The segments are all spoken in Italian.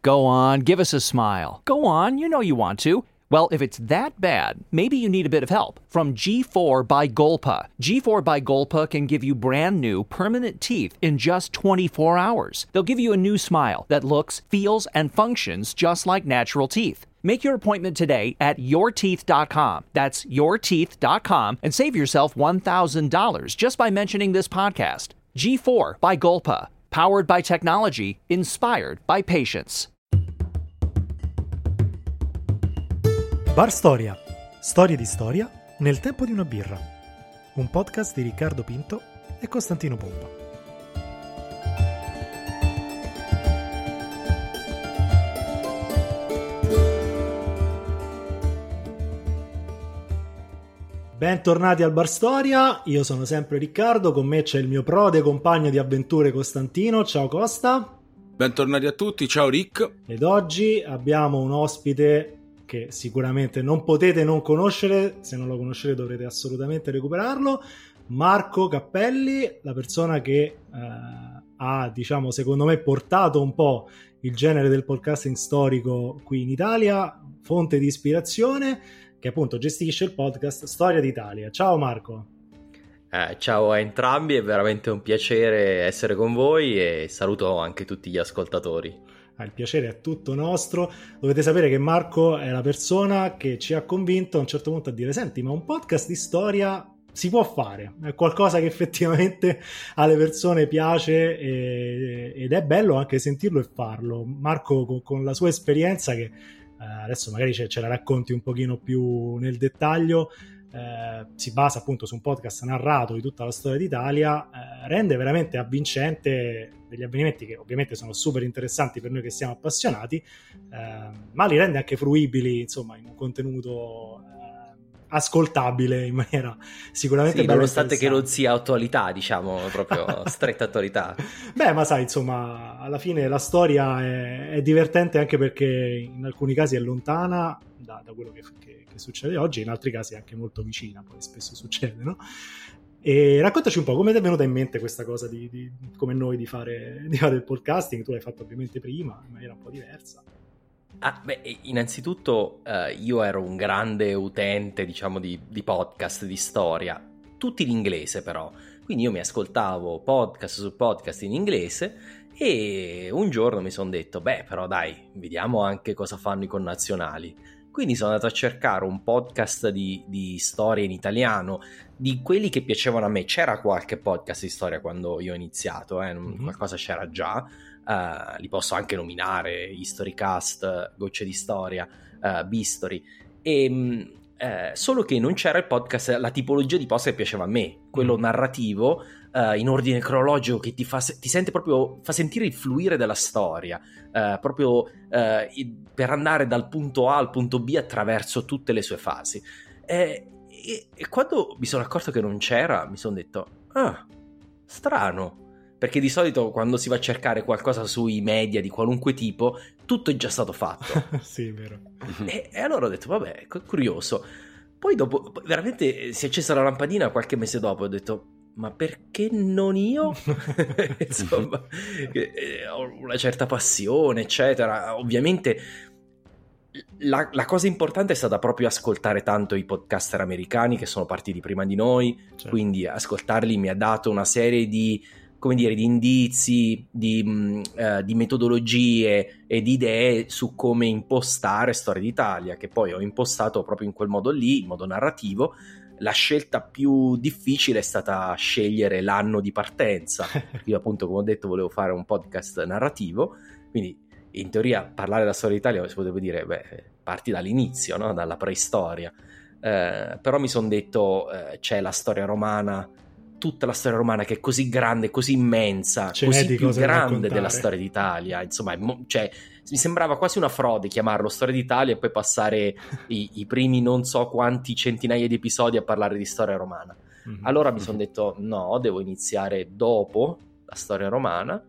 Go on, give us a smile. Go on, you know you want to. Well, if it's that bad, maybe you need a bit of help from G4 by Golpa. G4 by Golpa can give you brand new, permanent teeth in just 24 hours. They'll give you a new smile that looks, feels, and functions just like natural teeth. Make your appointment today at yourteeth.com. That's yourteeth.com and save yourself $1,000 just by mentioning this podcast. G4 by Golpa. Powered by technology, inspired by patience. Bar Storia. Storie di storia nel tempo di una birra. Un podcast di Riccardo Pinto e Costantino Pompa. Bentornati al Bar Storia, io sono sempre Riccardo, con me c'è il mio prode compagno di avventure Costantino. Ciao Costa. Bentornati a tutti, ciao Rick. Ed oggi abbiamo un ospite che sicuramente non potete non conoscere, se non lo conoscete dovrete assolutamente recuperarlo, Marco Cappelli, la persona che ha, diciamo, secondo me portato un po' il genere del podcasting storico qui in Italia, fonte di ispirazione, che appunto gestisce il podcast Storia d'Italia. Ciao Marco. Ciao a entrambi, è veramente un piacere essere con voi e saluto anche tutti gli ascoltatori. Il piacere è tutto nostro. Dovete sapere che Marco è la persona che ci ha convinto a un certo punto a dire: senti, ma un podcast di storia si può fare, è qualcosa che effettivamente alle persone piace ed è bello anche sentirlo e farlo. Marco con la sua esperienza, che adesso magari ce la racconti un pochino più nel dettaglio, si basa appunto su un podcast narrato di tutta la storia d'Italia, rende veramente avvincente degli avvenimenti che ovviamente sono super interessanti per noi che siamo appassionati, ma li rende anche fruibili, insomma, in un contenuto ascoltabile in maniera sicuramente sì, nonostante che non sia attualità, diciamo, proprio stretta attualità. Beh, ma sai, insomma, alla fine la storia è divertente anche perché in alcuni casi è lontana da quello che succede oggi, in altri casi è anche molto vicina, poi spesso succede, no? E raccontaci un po' come ti è venuta in mente questa cosa di come noi di fare il podcasting. Tu l'hai fatto ovviamente prima in maniera un po' diversa. Innanzitutto io ero un grande utente, diciamo, di podcast di storia, tutti in inglese però, quindi io mi ascoltavo podcast su podcast in inglese e un giorno mi sono detto, però dai, vediamo anche cosa fanno i connazionali. Quindi sono andato a cercare un podcast di storia in italiano, di quelli che piacevano a me. C'era qualche podcast di storia quando io ho iniziato, qualcosa c'era già, li posso anche nominare: Historycast, Gocce di Storia, Bistory, solo che non c'era il podcast, la tipologia di podcast che piaceva a me, quello narrativo, in ordine cronologico, che ti sente proprio, fa sentire il fluire della storia, proprio per andare dal punto A al punto B attraverso tutte le sue fasi. E quando mi sono accorto che non c'era, mi sono detto: strano, perché di solito quando si va a cercare qualcosa sui media di qualunque tipo, tutto è già stato fatto. Sì, vero. E allora ho detto, vabbè, curioso. Poi dopo, veramente si è accesa la lampadina qualche mese dopo, ho detto: ma perché non io? Insomma, ho una certa passione, eccetera. Ovviamente la cosa importante è stata proprio ascoltare tanto i podcaster americani che sono partiti prima di noi, certo. Quindi ascoltarli mi ha dato una serie di, come dire, di indizi, di metodologie e di idee su come impostare Storia d'Italia, che poi ho impostato proprio in quel modo lì, in modo narrativo. La scelta più difficile è stata scegliere l'anno di partenza. Io appunto, come ho detto, volevo fare un podcast narrativo, quindi in teoria parlare della storia d'Italia si potrebbe dire, parti dall'inizio, no? Dalla preistoria, però mi sono detto, c'è la storia romana, tutta la storia romana che è così grande, così immensa, così più grande della storia d'Italia, insomma, cioè, mi sembrava quasi una frode chiamarlo Storia d'Italia e poi passare i primi non so quanti centinaia di episodi a parlare di storia romana. Allora mi sono detto, no, devo iniziare dopo la storia romana,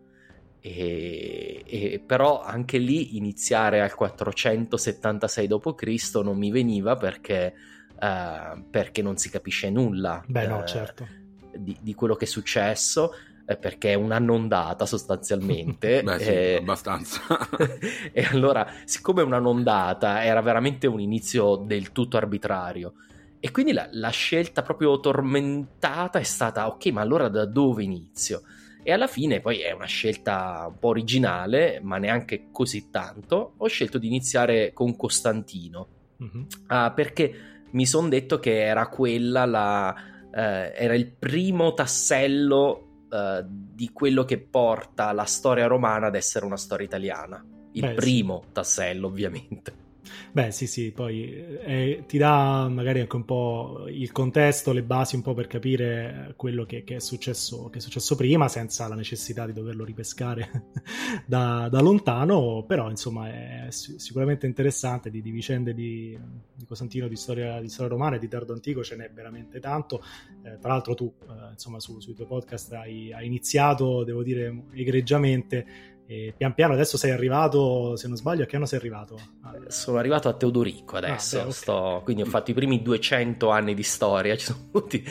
e però anche lì iniziare al 476 d.C. non mi veniva perché non si capisce nulla certo. di quello che è successo. perché è un'annondata sostanzialmente. Beh sì, abbastanza. E allora, siccome è un'annondata, era veramente un inizio del tutto arbitrario. E quindi la scelta proprio tormentata è stata, ok, ma allora da dove inizio? E alla fine poi è una scelta un po' originale, ma neanche così tanto. Ho scelto di iniziare con Costantino, perché mi sono detto che era quella era il primo tassello di quello che porta la storia romana ad essere una storia italiana. Il primo tassello, ovviamente. Beh, sì, poi ti dà magari anche un po' il contesto, le basi un po' per capire quello che è successo prima, senza la necessità di doverlo ripescare da lontano, però insomma è sicuramente interessante. Di vicende di Costantino, di storia romana e di tardo antico ce n'è veramente tanto. Tra l'altro tu, insomma, sui tuoi podcast hai iniziato, devo dire, egregiamente. E pian piano adesso sei arrivato, se non sbaglio, a che anno sei arrivato? Sono arrivato a Teodorico adesso, okay. Quindi ho fatto i primi 200 anni di storia, ci sono voluti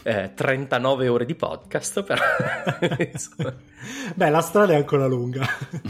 39 ore di podcast, però beh, la strada è ancora lunga.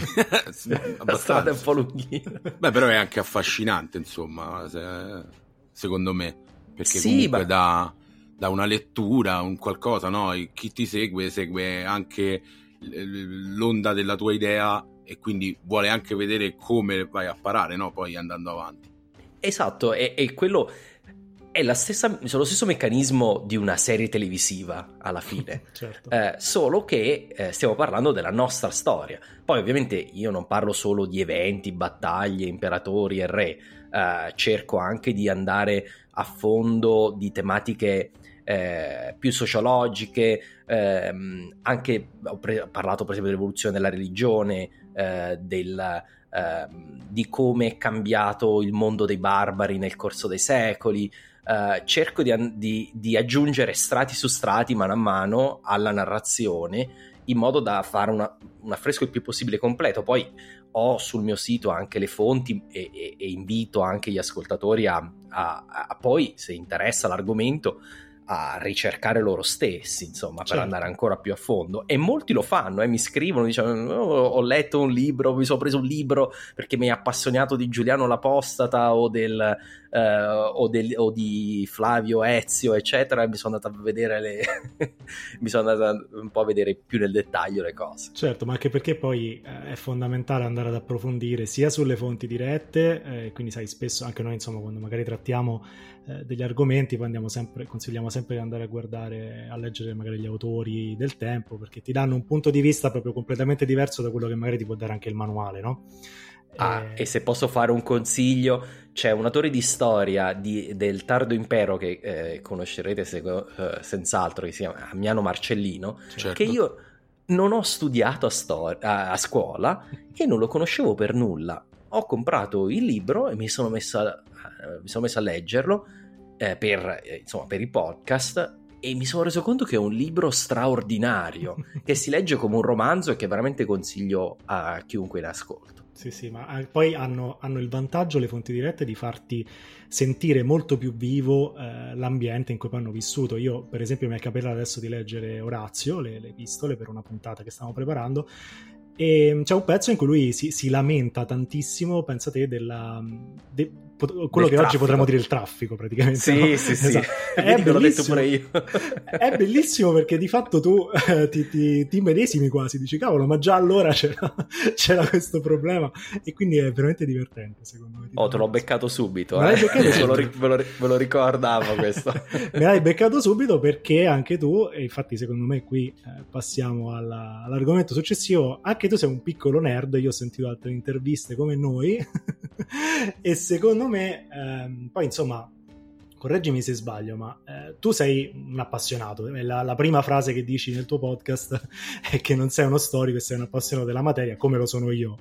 La strada è un po' lunghina. Beh, però è anche affascinante, insomma, secondo me, perché sì, comunque da una lettura, un qualcosa, no? Chi ti segue anche l'onda della tua idea e quindi vuole anche vedere come vai a parare, no? Poi andando avanti. Esatto, e quello è lo stesso meccanismo di una serie televisiva alla fine. Certo. Solo che stiamo parlando della nostra storia. Poi ovviamente io non parlo solo di eventi, battaglie, imperatori e re, cerco anche di andare a fondo di tematiche più sociologiche, anche ho parlato per esempio dell'evoluzione della religione, di come è cambiato il mondo dei barbari nel corso dei secoli. Cerco di aggiungere strati su strati mano a mano alla narrazione, in modo da fare un affresco il più possibile completo. Poi ho sul mio sito anche le fonti e invito anche gli ascoltatori a poi, se interessa l'argomento, a ricercare loro stessi, insomma, per andare ancora più a fondo. E molti lo fanno, mi scrivono, dicono: ho letto un libro, mi sono preso un libro perché mi è appassionato di Giuliano l'Apostata o di Flavio Ezio, eccetera, e mi sono andato a vedere mi sono andato un po' a vedere più nel dettaglio le cose. Certo, ma anche perché poi è fondamentale andare ad approfondire sia sulle fonti dirette, quindi sai, spesso anche noi, insomma, quando magari trattiamo degli argomenti, poi consigliamo sempre di andare a guardare, a leggere magari gli autori del tempo, perché ti danno un punto di vista proprio completamente diverso da quello che magari ti può dare anche il manuale, no? E se posso fare un consiglio, c'è un autore di storia del tardo impero che conoscerete senz'altro, che si chiama Ammiano Marcellino, certo. Che io non ho studiato a scuola e non lo conoscevo per nulla. Ho comprato il libro e mi sono messo a leggerlo per i podcast, e mi sono reso conto che è un libro straordinario che si legge come un romanzo e che veramente consiglio a chiunque ne ascolta. Sì, ma poi hanno il vantaggio, le fonti dirette, di farti sentire molto più vivo l'ambiente in cui poi hanno vissuto. Io, per esempio, mi è capitato adesso di leggere Orazio, le epistole, per una puntata che stiamo preparando, e c'è un pezzo in cui lui si lamenta tantissimo, pensa te, quello che oggi potremmo dire il traffico, praticamente. Sì, no? sì. Esatto. L'ho detto pure io. È bellissimo, perché di fatto tu ti medesimi quasi, dici cavolo, ma già allora c'era questo problema, e quindi è veramente divertente, secondo me. Te l'ho beccato subito. Me l'hai beccato subito. Ve lo ricordavo questo. Me l'hai beccato subito, perché anche tu, e infatti secondo me qui passiamo all'argomento successivo, anche tu sei un piccolo nerd. Io ho sentito altre interviste come noi e secondo me poi, insomma, correggimi se sbaglio, ma tu sei un appassionato. La prima frase che dici nel tuo podcast è che non sei uno storico e sei un appassionato della materia, come lo sono io,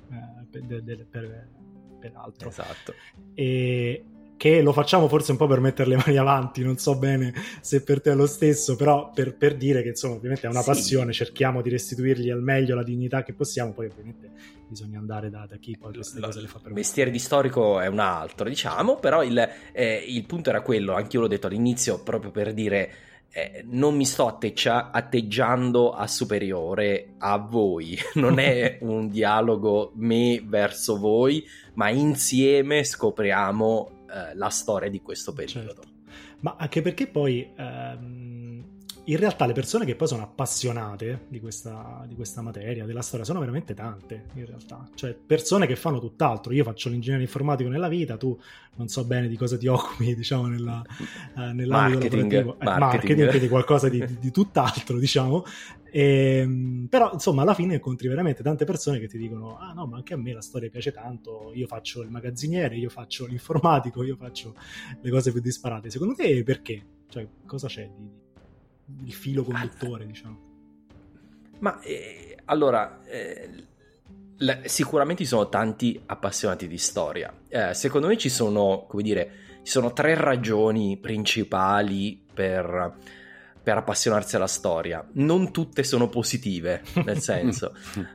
peraltro. Esatto. E che lo facciamo forse un po' per mettere le mani avanti, non so bene se per te è lo stesso, però per dire che, insomma, ovviamente è una passione, cerchiamo di restituirgli al meglio la dignità che possiamo. Poi ovviamente bisogna andare da chi poi queste cose le fa per il mestiere di storico è un altro, diciamo, però il punto era quello, anche io l'ho detto all'inizio, proprio per dire non mi sto atteggiando a superiore a voi, non è un dialogo me verso voi, ma insieme scopriamo la storia di questo periodo. Certo. Ma anche perché poi in realtà le persone che poi sono appassionate di questa materia, della storia, sono veramente tante in realtà, cioè persone che fanno tutt'altro. Io faccio l'ingegnere informatico nella vita, tu non so bene di cosa ti occupi, diciamo, nell'ambito marketing, quindi qualcosa di tutt'altro, diciamo. Però insomma alla fine incontri veramente tante persone che ti dicono: ah no, ma anche a me la storia piace tanto, io faccio il magazziniere, io faccio l'informatico, io faccio le cose più disparate. Secondo te perché? Cioè cosa c'è il filo conduttore, diciamo? Ma allora sicuramente ci sono tanti appassionati di storia. Secondo me ci sono tre ragioni principali per appassionarsi alla storia. Non tutte sono positive, nel senso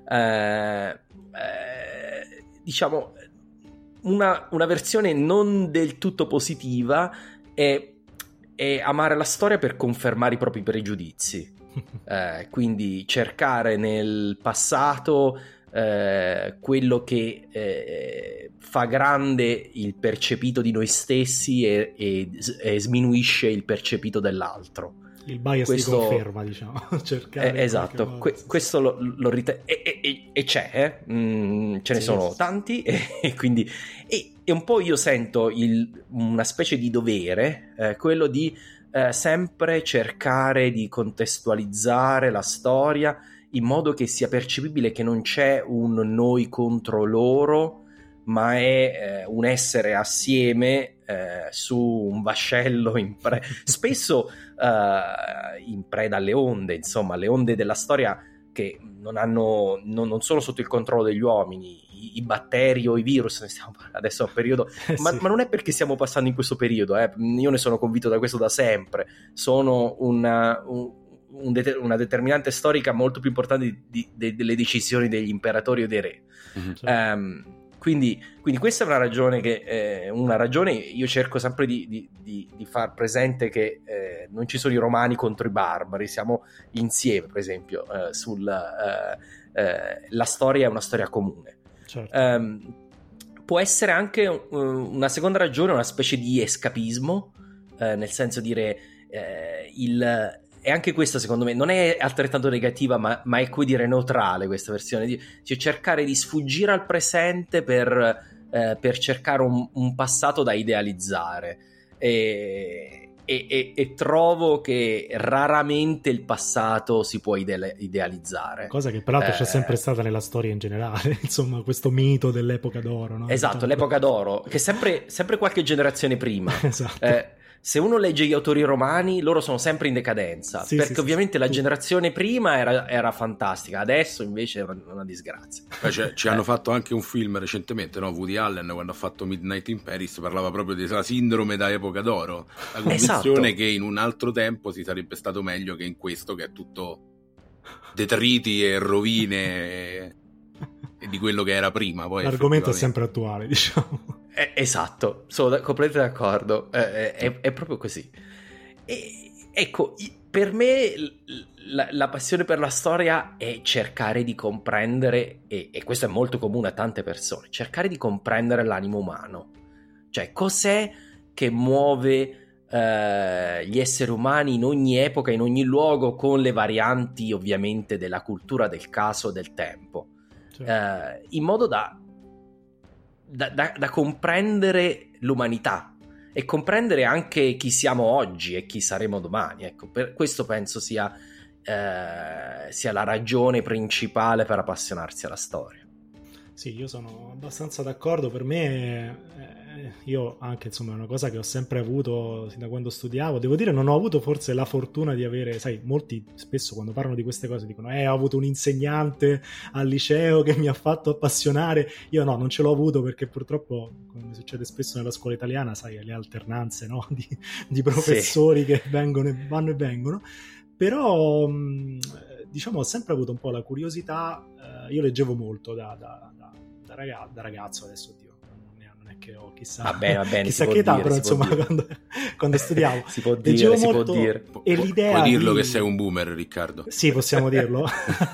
diciamo una versione non del tutto positiva è amare la storia per confermare i propri pregiudizi, quindi cercare nel passato quello che fa grande il percepito di noi stessi e sminuisce il percepito dell'altro. Il bias di conferma, diciamo. Cercare esatto, questo lo ritengo, e c'è, ce ne sono tanti, e quindi e un po' io sento una specie di dovere, quello di sempre cercare di contestualizzare la storia in modo che sia percepibile che non c'è un noi contro loro, ma è un essere assieme su un vascello spesso in preda alle onde, insomma, le onde della storia che non sono sotto il controllo degli uomini, i batteri o i virus, ne stiamo parlando adesso a un periodo, ma non è perché stiamo passando in questo periodo, io ne sono convinto da questo da sempre, sono una determinante storica molto più importante delle decisioni degli imperatori o dei re. Mm-hmm. Quindi questa è una ragione io cerco sempre di far presente che non ci sono i romani contro i barbari, siamo insieme, per esempio, la storia è una storia comune. Certo. Può essere anche una seconda ragione, una specie di escapismo, nel senso dire e anche questa secondo me non è altrettanto negativa, ma è come dire neutrale questa versione, cioè cercare di sfuggire al presente per cercare un passato da idealizzare, e trovo che raramente il passato si può idealizzare, cosa che peraltro c'è sempre stata nella storia in generale, insomma, questo mito dell'epoca d'oro, no? Esatto, l'epoca d'oro che sempre qualche generazione prima. Esatto. Se uno legge gli autori romani, loro sono sempre in decadenza, perché ovviamente la generazione prima era fantastica, adesso invece è una disgrazia. Ci hanno fatto anche un film recentemente, no? Woody Allen, quando ha fatto Midnight in Paris, parlava proprio della sindrome da epoca d'oro, la convinzione che in un altro tempo si sarebbe stato meglio che in questo, che è tutto detriti e rovine e di quello che era prima. Poi l'argomento è sempre attuale, diciamo. Esatto, sono completamente d'accordo, è proprio così. E ecco, per me la passione per la storia è cercare di comprendere, e questo è molto comune a tante persone, cercare di comprendere l'animo umano, cioè cos'è che muove gli esseri umani in ogni epoca, in ogni luogo, con le varianti ovviamente della cultura, del caso, del tempo, certo. In modo da comprendere l'umanità e comprendere anche chi siamo oggi e chi saremo domani. Ecco, per questo penso sia la ragione principale per appassionarsi alla storia. Sì, io sono abbastanza d'accordo. Per me io anche, insomma, è una cosa che ho sempre avuto sin da quando studiavo. Devo dire, non ho avuto forse la fortuna di avere, sai, molti spesso quando parlano di queste cose dicono ho avuto un insegnante al liceo che mi ha fatto appassionare. Io no, non ce l'ho avuto, perché purtroppo, come succede spesso nella scuola italiana, sai, le alternanze, no? di professori che vanno e vengono. Però diciamo ho sempre avuto un po' la curiosità. Io leggevo molto da ragazzo, adesso oddio, non è perché ho chissà, va bene, chissà che età, però insomma quando studiavo si può dire. E l'idea puoi dirlo che sei un boomer, Riccardo? Sì, possiamo dirlo.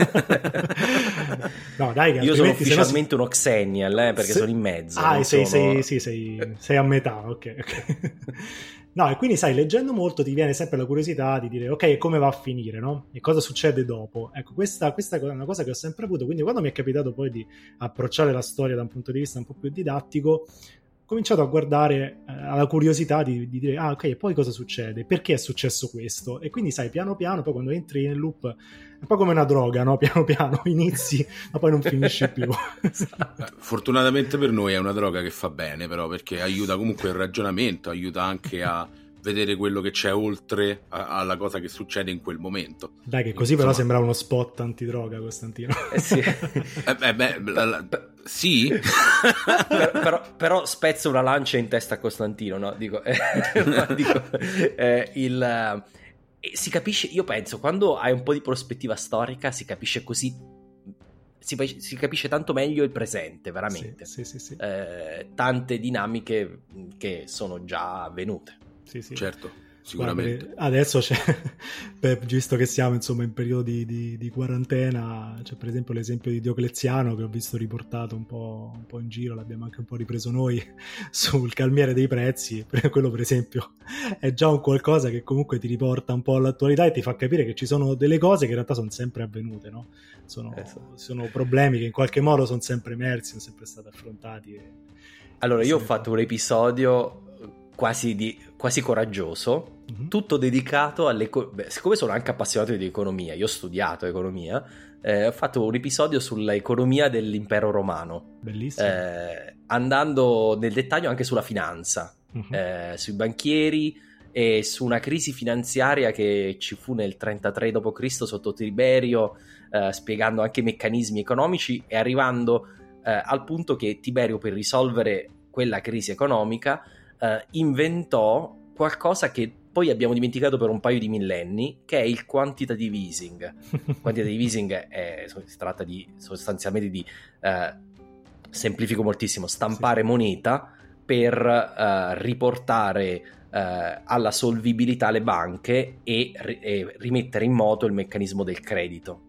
No, dai, che io sono ufficialmente uno Xennial, perché sono in mezzo. Sei a metà, ok. No, e quindi sai, leggendo molto ti viene sempre la curiosità di dire ok, e come va a finire, no? E cosa succede dopo? Ecco, questa è una cosa che ho sempre avuto, quindi quando mi è capitato poi di approcciare la storia da un punto di vista un po' più didattico, ho cominciato a guardare alla curiosità di dire ok, e poi cosa succede? Perché è successo questo? E quindi sai, piano piano, poi quando entri nel loop è un po' come una droga, no? Piano piano inizi ma poi non finisci più. Fortunatamente per noi è una droga che fa bene, però, perché aiuta comunque il ragionamento, aiuta anche a vedere quello che c'è oltre alla cosa che succede in quel momento. Dai, che così però sembra uno spot antidroga, Costantino. Sì. Sì. però spezzo una lancia in testa a Costantino, no? Si capisce, io penso, quando hai un po' di prospettiva storica si capisce così, si capisce tanto meglio il presente, veramente. Sì. Tante dinamiche che sono già avvenute. Sì. Certo, sicuramente. Guarda, adesso c'è, visto che siamo insomma in periodi di quarantena, c'è per esempio l'esempio di Diocleziano che ho visto riportato un po' in giro, l'abbiamo anche un po' ripreso noi sul calmiere dei prezzi. Quello per esempio è già un qualcosa che comunque ti riporta un po' all'attualità e ti fa capire che ci sono delle cose che in realtà sono sempre avvenute, no? Sono problemi che in qualche modo sono sempre emersi, sono sempre stati affrontati. Allora io ho fatto un episodio quasi coraggioso, tutto dedicato siccome sono anche appassionato di economia, io ho studiato economia, ho fatto un episodio sull'economia dell'impero romano. Bellissimo. Andando nel dettaglio anche sulla finanza, sui banchieri e su una crisi finanziaria che ci fu nel 33 d.C. sotto Tiberio, spiegando anche i meccanismi economici e arrivando al punto che Tiberio, per risolvere quella crisi economica, inventò qualcosa che poi abbiamo dimenticato per un paio di millenni, che è il quantitative easing. Quantitative easing si tratta sostanzialmente di semplifico moltissimo, stampare moneta per riportare alla solvibilità le banche e rimettere in moto il meccanismo del credito.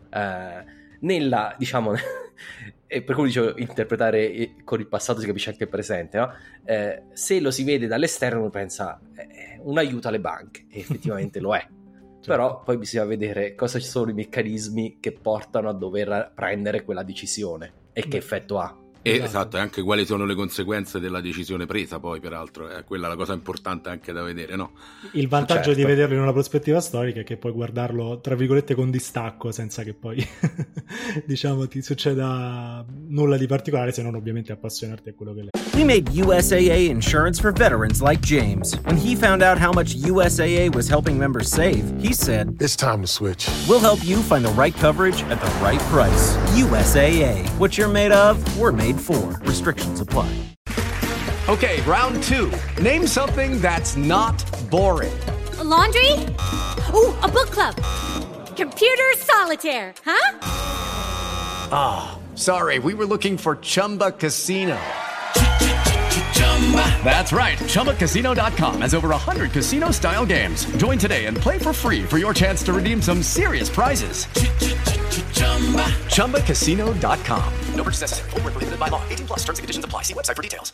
E per cui dicevo, interpretare con il passato si capisce anche il presente, no? Se lo si vede dall'esterno uno pensa un aiuto alle banche, e effettivamente lo è. Certo. Però poi bisogna vedere cosa ci sono i meccanismi che portano a dover prendere quella decisione e che effetto ha. Esatto, e anche quali sono le conseguenze della decisione presa, poi peraltro è quella la cosa importante anche da vedere, no? Il vantaggio di vederlo in una prospettiva storica è che puoi guardarlo tra virgolette con distacco, senza che poi diciamo ti succeda nulla di particolare, se non ovviamente appassionarti a quello che leggi. We made USAA insurance for veterans like James. When he found out how much USAA was helping members save, he said, "It's time to switch. We'll help you find the right coverage at the right price. USAA. What you're made of, we're made for. Restrictions apply." Okay, round two. Name something that's not boring. A laundry? Ooh, a book club. Computer solitaire, huh? Ah, sorry, we were looking for Chumba Casino. That's right, ChumbaCasino.com has over 100 casino-style games. Join today and play for free for your chance to redeem some serious prizes. ChumbaCasino.com. No purchase necessary. Void where prohibited by law. 18+ terms and conditions apply. See website for details.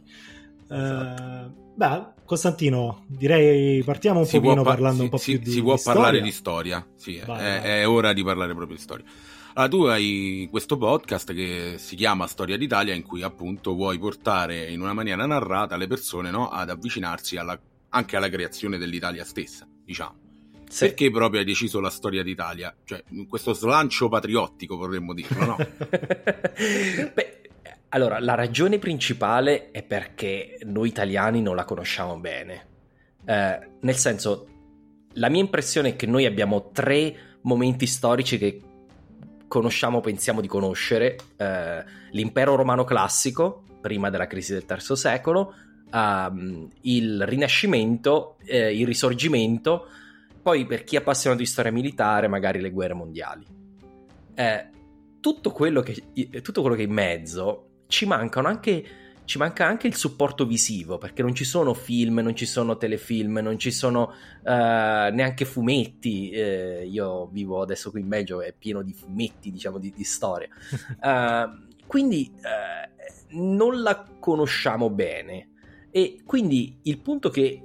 Costantino, direi partiamo un pochino parlando un po' più di si può storia. Parlare di storia, sì, è ora di parlare proprio di storia. Allora, tu hai questo podcast che si chiama Storia d'Italia, in cui appunto vuoi portare in una maniera narrata le persone, no, ad avvicinarsi anche alla creazione dell'Italia stessa, diciamo. Sì. Perché proprio hai deciso la storia d'Italia? Cioè, questo slancio patriottico, vorremmo dirlo, no? Beh, allora, la ragione principale è perché noi italiani non la conosciamo bene. Nel senso, la mia impressione è che noi abbiamo 3 momenti storici che conosciamo, pensiamo di conoscere: l'impero romano classico, prima della crisi del III secolo, il Rinascimento, il Risorgimento, poi per chi è appassionato di storia militare magari le guerre mondiali. Tutto quello che è in mezzo ci mancano anche ci manca anche il supporto visivo, perché non ci sono film, non ci sono telefilm, non ci sono neanche fumetti. Io vivo adesso qui in Belgio, è pieno di fumetti, diciamo, di storia. Quindi non la conosciamo bene, e quindi il punto che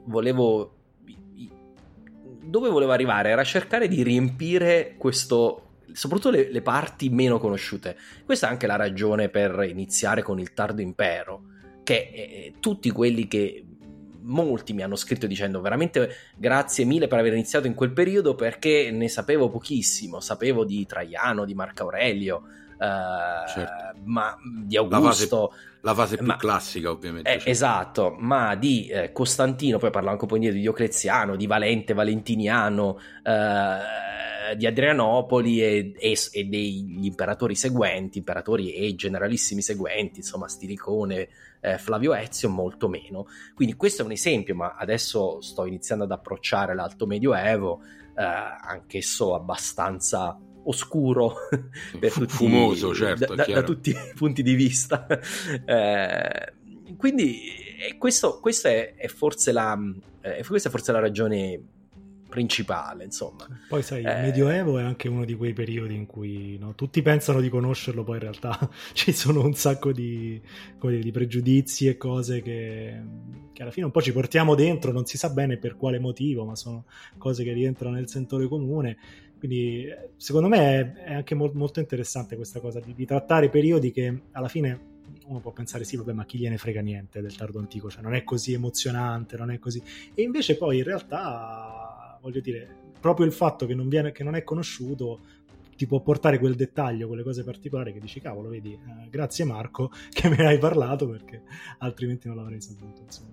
dove volevo arrivare era cercare di riempire questo, soprattutto le parti meno conosciute. Questa è anche la ragione per iniziare con il Tardo Impero, che tutti quelli che molti mi hanno scritto dicendo veramente grazie mille per aver iniziato in quel periodo, perché ne sapevo pochissimo, sapevo di Traiano, di Marco Aurelio, certo, ma di Augusto, la fase più classica ovviamente, certo. Esatto, ma di Costantino, poi parlavo anche un po' di Diocleziano, di Valente, Valentiniano, di Adrianopoli e degli imperatori seguenti, imperatori e generalissimi seguenti, insomma Stilicone, Flavio Ezio, molto meno. Quindi questo è un esempio, ma adesso sto iniziando ad approcciare l'Alto Medioevo, anch'esso abbastanza oscuro per tutti, fumoso, certo, da tutti i punti di vista. Quindi questa è forse la ragione principale, insomma. Poi sai, il Medioevo è anche uno di quei periodi in cui, no, tutti pensano di conoscerlo, poi in realtà ci sono un sacco di pregiudizi e cose che alla fine un po' ci portiamo dentro, non si sa bene per quale motivo, ma sono cose che rientrano nel sentore comune. Quindi secondo me è anche molto interessante questa cosa di trattare periodi che alla fine uno può pensare sì, vabbè, ma chi gliene frega niente del tardo antico, cioè non è così emozionante, non è così, e invece poi in realtà, voglio dire, proprio il fatto che non è conosciuto ti può portare quel dettaglio, quelle cose particolari che dici cavolo, vedi, grazie Marco che me ne hai parlato, perché altrimenti non l'avrei saputo, insomma.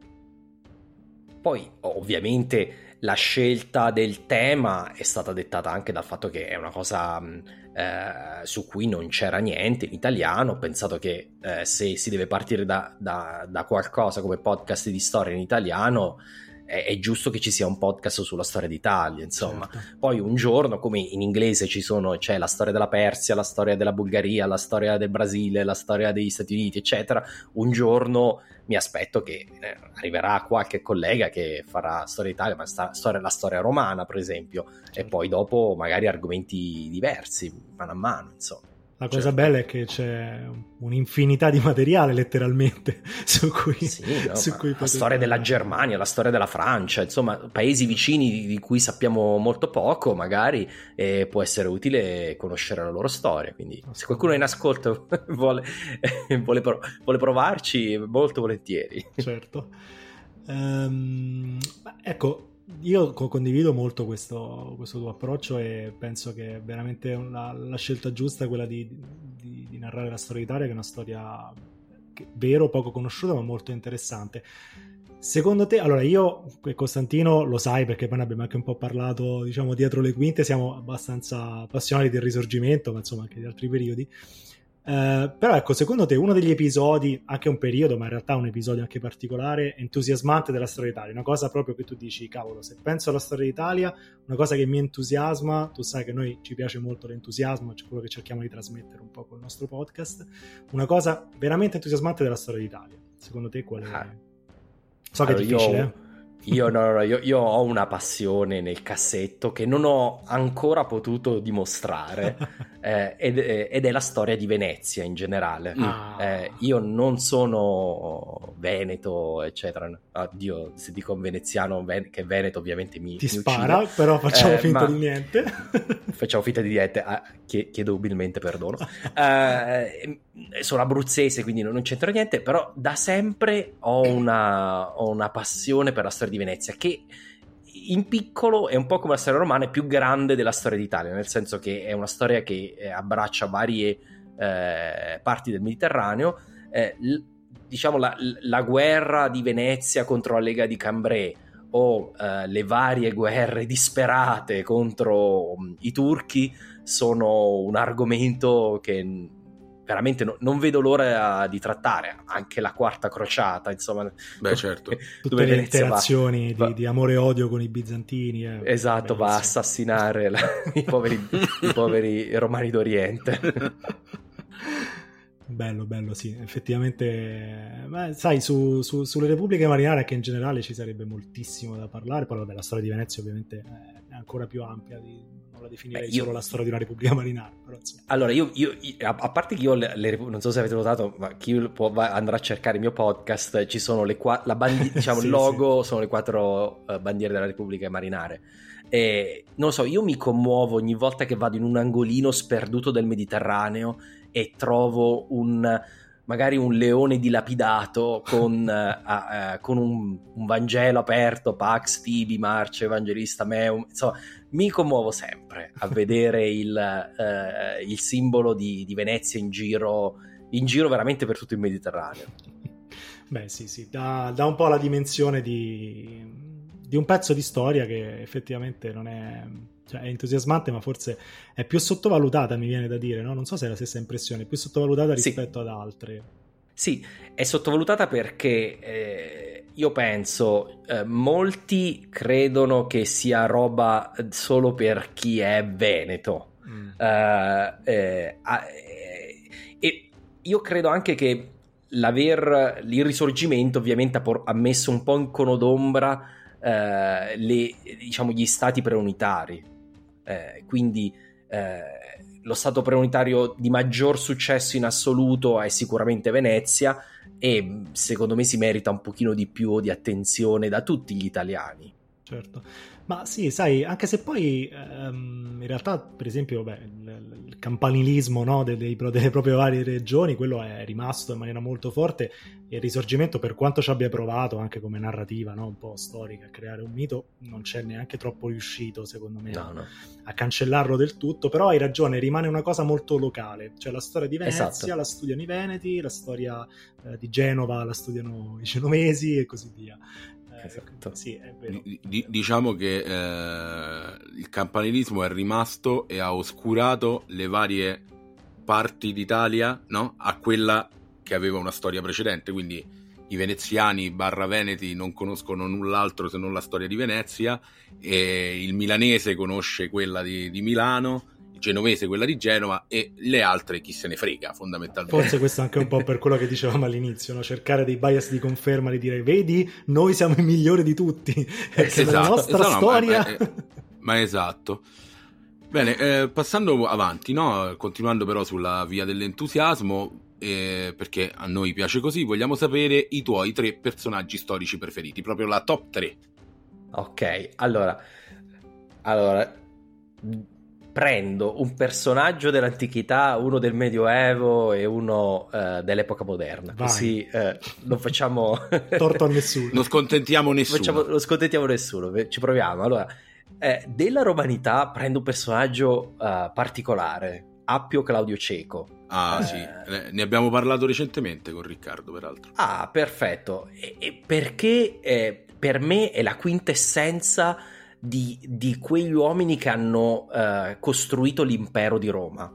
Poi ovviamente la scelta del tema è stata dettata anche dal fatto che è una cosa su cui non c'era niente in italiano. Ho pensato che se si deve partire da qualcosa come podcast di storia in italiano, è giusto che ci sia un podcast sulla storia d'Italia, insomma. Certo. Poi un giorno, come in inglese c'è la storia della Persia, la storia della Bulgaria, la storia del Brasile, la storia degli Stati Uniti, eccetera, un giorno mi aspetto che arriverà qualche collega che farà storia d'Italia, ma la storia romana, per esempio, certo. E poi dopo magari argomenti diversi, mano a mano, insomma. La cosa bella è che c'è un'infinità di materiale, letteralmente, su cui la storia della Germania, la storia della Francia, insomma, paesi vicini di cui sappiamo molto poco, magari può essere utile conoscere la loro storia. Quindi, se qualcuno in ascolto vuole provarci, molto volentieri. Certo. Ecco, io condivido molto questo tuo approccio e penso che è veramente la scelta giusta quella di narrare la storia d'Italia, che è una storia vero poco conosciuta ma molto interessante. Secondo te, allora io e Costantino lo sai perché poi ne abbiamo anche un po' parlato, diciamo, dietro le quinte, siamo abbastanza appassionati del Risorgimento, ma insomma anche di altri periodi. Però ecco, secondo te uno degli episodi, anche un periodo, ma in realtà un episodio anche particolare, entusiasmante della storia d'Italia, una cosa proprio che tu dici, cavolo, se penso alla storia d'Italia, una cosa che mi entusiasma, tu sai che a noi ci piace molto l'entusiasmo, cioè quello che cerchiamo di trasmettere un po' col nostro podcast, una cosa veramente entusiasmante della storia d'Italia, secondo te qual è? So che è difficile, Io ho una passione nel cassetto che non ho ancora potuto dimostrare ed è la storia di Venezia in generale. Io non sono veneto, eccetera. Oddio, se dico un veneziano che è veneto ovviamente mi spara, uccide. Però facciamo finta di niente. Facciamo finta di niente, chiedo ubilmente perdono. Sono abruzzese, quindi non c'entra niente, però da sempre ho una passione per la storia di Venezia, che in piccolo è un po' come la storia romana, è più grande della storia d'Italia, nel senso che è una storia che abbraccia varie parti del Mediterraneo. Diciamo la guerra di Venezia contro la Lega di Cambrai o le varie guerre disperate contro i turchi sono un argomento che veramente non vedo l'ora di trattare. Anche la quarta crociata, insomma. Beh, certo. Tutte le interazioni di amore e odio con i bizantini. Esatto, va a assassinare i poveri romani d'Oriente. Bello, sì, effettivamente. Sai, sulle repubbliche marinare anche in generale ci sarebbe moltissimo da parlare. Poi vabbè, la storia di Venezia ovviamente è ancora più ampia, non la definirei solo la storia di una repubblica marinare. Però, allora io a parte che io non so se avete notato, ma chi andrà a cercare il mio podcast, ci sono diciamo il logo, sono le 4 bandiere della Repubblica Marinare. E non lo so, io mi commuovo ogni volta che vado in un angolino sperduto del Mediterraneo e trovo magari un leone dilapidato con un Vangelo aperto, Pax Tibi Marce Evangelista Meum, insomma mi commuovo sempre a vedere il simbolo di Venezia in giro veramente per tutto il Mediterraneo. Beh sì, dà un po' la dimensione di un pezzo di storia che effettivamente non è... Cioè, è entusiasmante, ma forse è più sottovalutata, mi viene da dire, no? Non so se è la stessa impressione, è più sottovalutata rispetto ad altre. Sì, è sottovalutata perché io penso molti credono che sia roba solo per chi è veneto. E io credo anche che il risorgimento ovviamente ha messo un po' in cono d'ombra diciamo gli stati preunitari. Quindi lo stato preunitario di maggior successo in assoluto è sicuramente Venezia, e secondo me si merita un pochino di più di attenzione da tutti gli italiani. Certo, ma sì, sai, anche se poi in realtà, per esempio, il campanilismo, no, delle proprie varie regioni, quello è rimasto in maniera molto forte, e il risorgimento, per quanto ci abbia provato anche come narrativa, no, un po' storica, a creare un mito, non c'è neanche troppo riuscito, secondo me, a cancellarlo del tutto. Però hai ragione, rimane una cosa molto locale, cioè la storia di Venezia, esatto, la studiano i veneti, la storia di Genova la studiano i genovesi e così via. Esatto. Sì, è vero. Diciamo che il campanilismo è rimasto e ha oscurato le varie parti d'Italia, no? A quella che aveva una storia precedente, quindi i veneziani / veneti non conoscono null'altro se non la storia di Venezia, e il milanese conosce quella di Milano, il genovese quella di Genova, e le altre chi se ne frega, fondamentalmente. Forse questo è anche un po' per quello che dicevamo all'inizio, no? Cercare dei bias di conferma, di dire vedi, noi siamo i migliori di tutti, perché la nostra storia... Ma esatto. Bene, passando avanti, no? Continuando però sulla via dell'entusiasmo, perché a noi piace così, vogliamo sapere i tuoi 3 personaggi storici preferiti, proprio la top 3. Ok, allora prendo un personaggio dell'antichità, uno del Medioevo e uno dell'epoca moderna. Vai. Così non facciamo torto a nessuno. Non scontentiamo nessuno. Non scontentiamo nessuno, ci proviamo. Allora, della romanità prendo un personaggio particolare, Appio Claudio Ceco. Sì, ne abbiamo parlato recentemente con Riccardo, peraltro. Ah, perfetto. Perché per me è la quintessenza di quegli uomini che hanno costruito l'impero di Roma.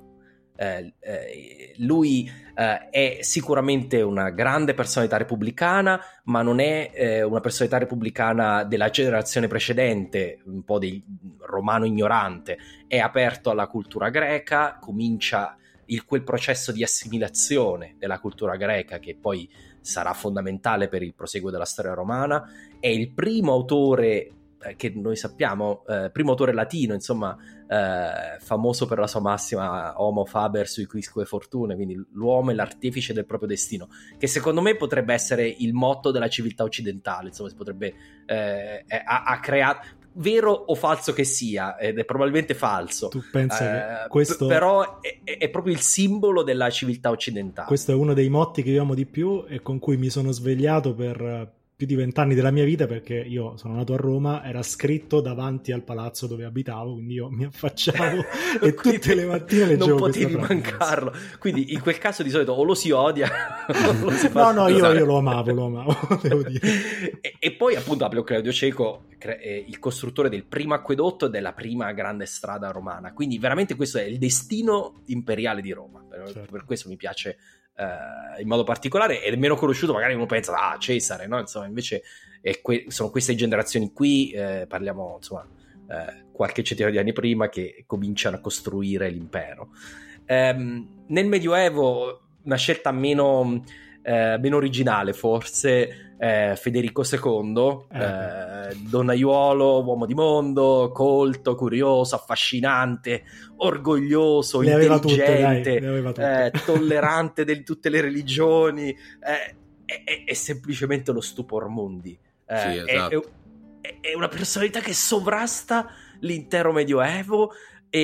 Lui è sicuramente una grande personalità repubblicana, ma non è una personalità repubblicana della generazione precedente, un po' del romano ignorante. È aperto alla cultura greca, comincia quel processo di assimilazione della cultura greca che poi sarà fondamentale per il proseguo della storia romana. È il primo autore che noi sappiamo, primo autore latino, insomma, famoso per la sua massima homo faber sui quisque fortune, quindi l'uomo è l'artefice del proprio destino, che secondo me potrebbe essere il motto della civiltà occidentale, insomma, si potrebbe ha creato, vero o falso che sia, ed è probabilmente falso. Tu pensi che questo però è proprio il simbolo della civiltà occidentale. Questo è uno dei motti che io amo di più e con cui mi sono svegliato per più di 20 anni della mia vita, perché io sono nato a Roma, era scritto davanti al palazzo dove abitavo, quindi io mi affacciavo e tutte le mattine leggevo. Non potevi mancarlo, quindi in quel caso di solito o lo si odia o lo si fa. No, io lo amavo, devo dire. E poi appunto Appio Claudio Ceco, il costruttore del primo acquedotto e della prima grande strada romana, quindi veramente questo è il destino imperiale di Roma, certo. Per questo mi piace in modo particolare, ed è meno conosciuto, magari uno pensa Cesare, no? Insomma, invece sono queste generazioni qui, parliamo insomma qualche centinaio di anni prima, che cominciano a costruire l'impero. Nel Medioevo una scelta meno originale forse. Federico II, donnaiuolo, uomo di mondo, colto, curioso, affascinante, orgoglioso, intelligente, tollerante di tutte le religioni, è semplicemente lo stupor mundi. Sì, esatto. È una personalità che sovrasta l'intero Medioevo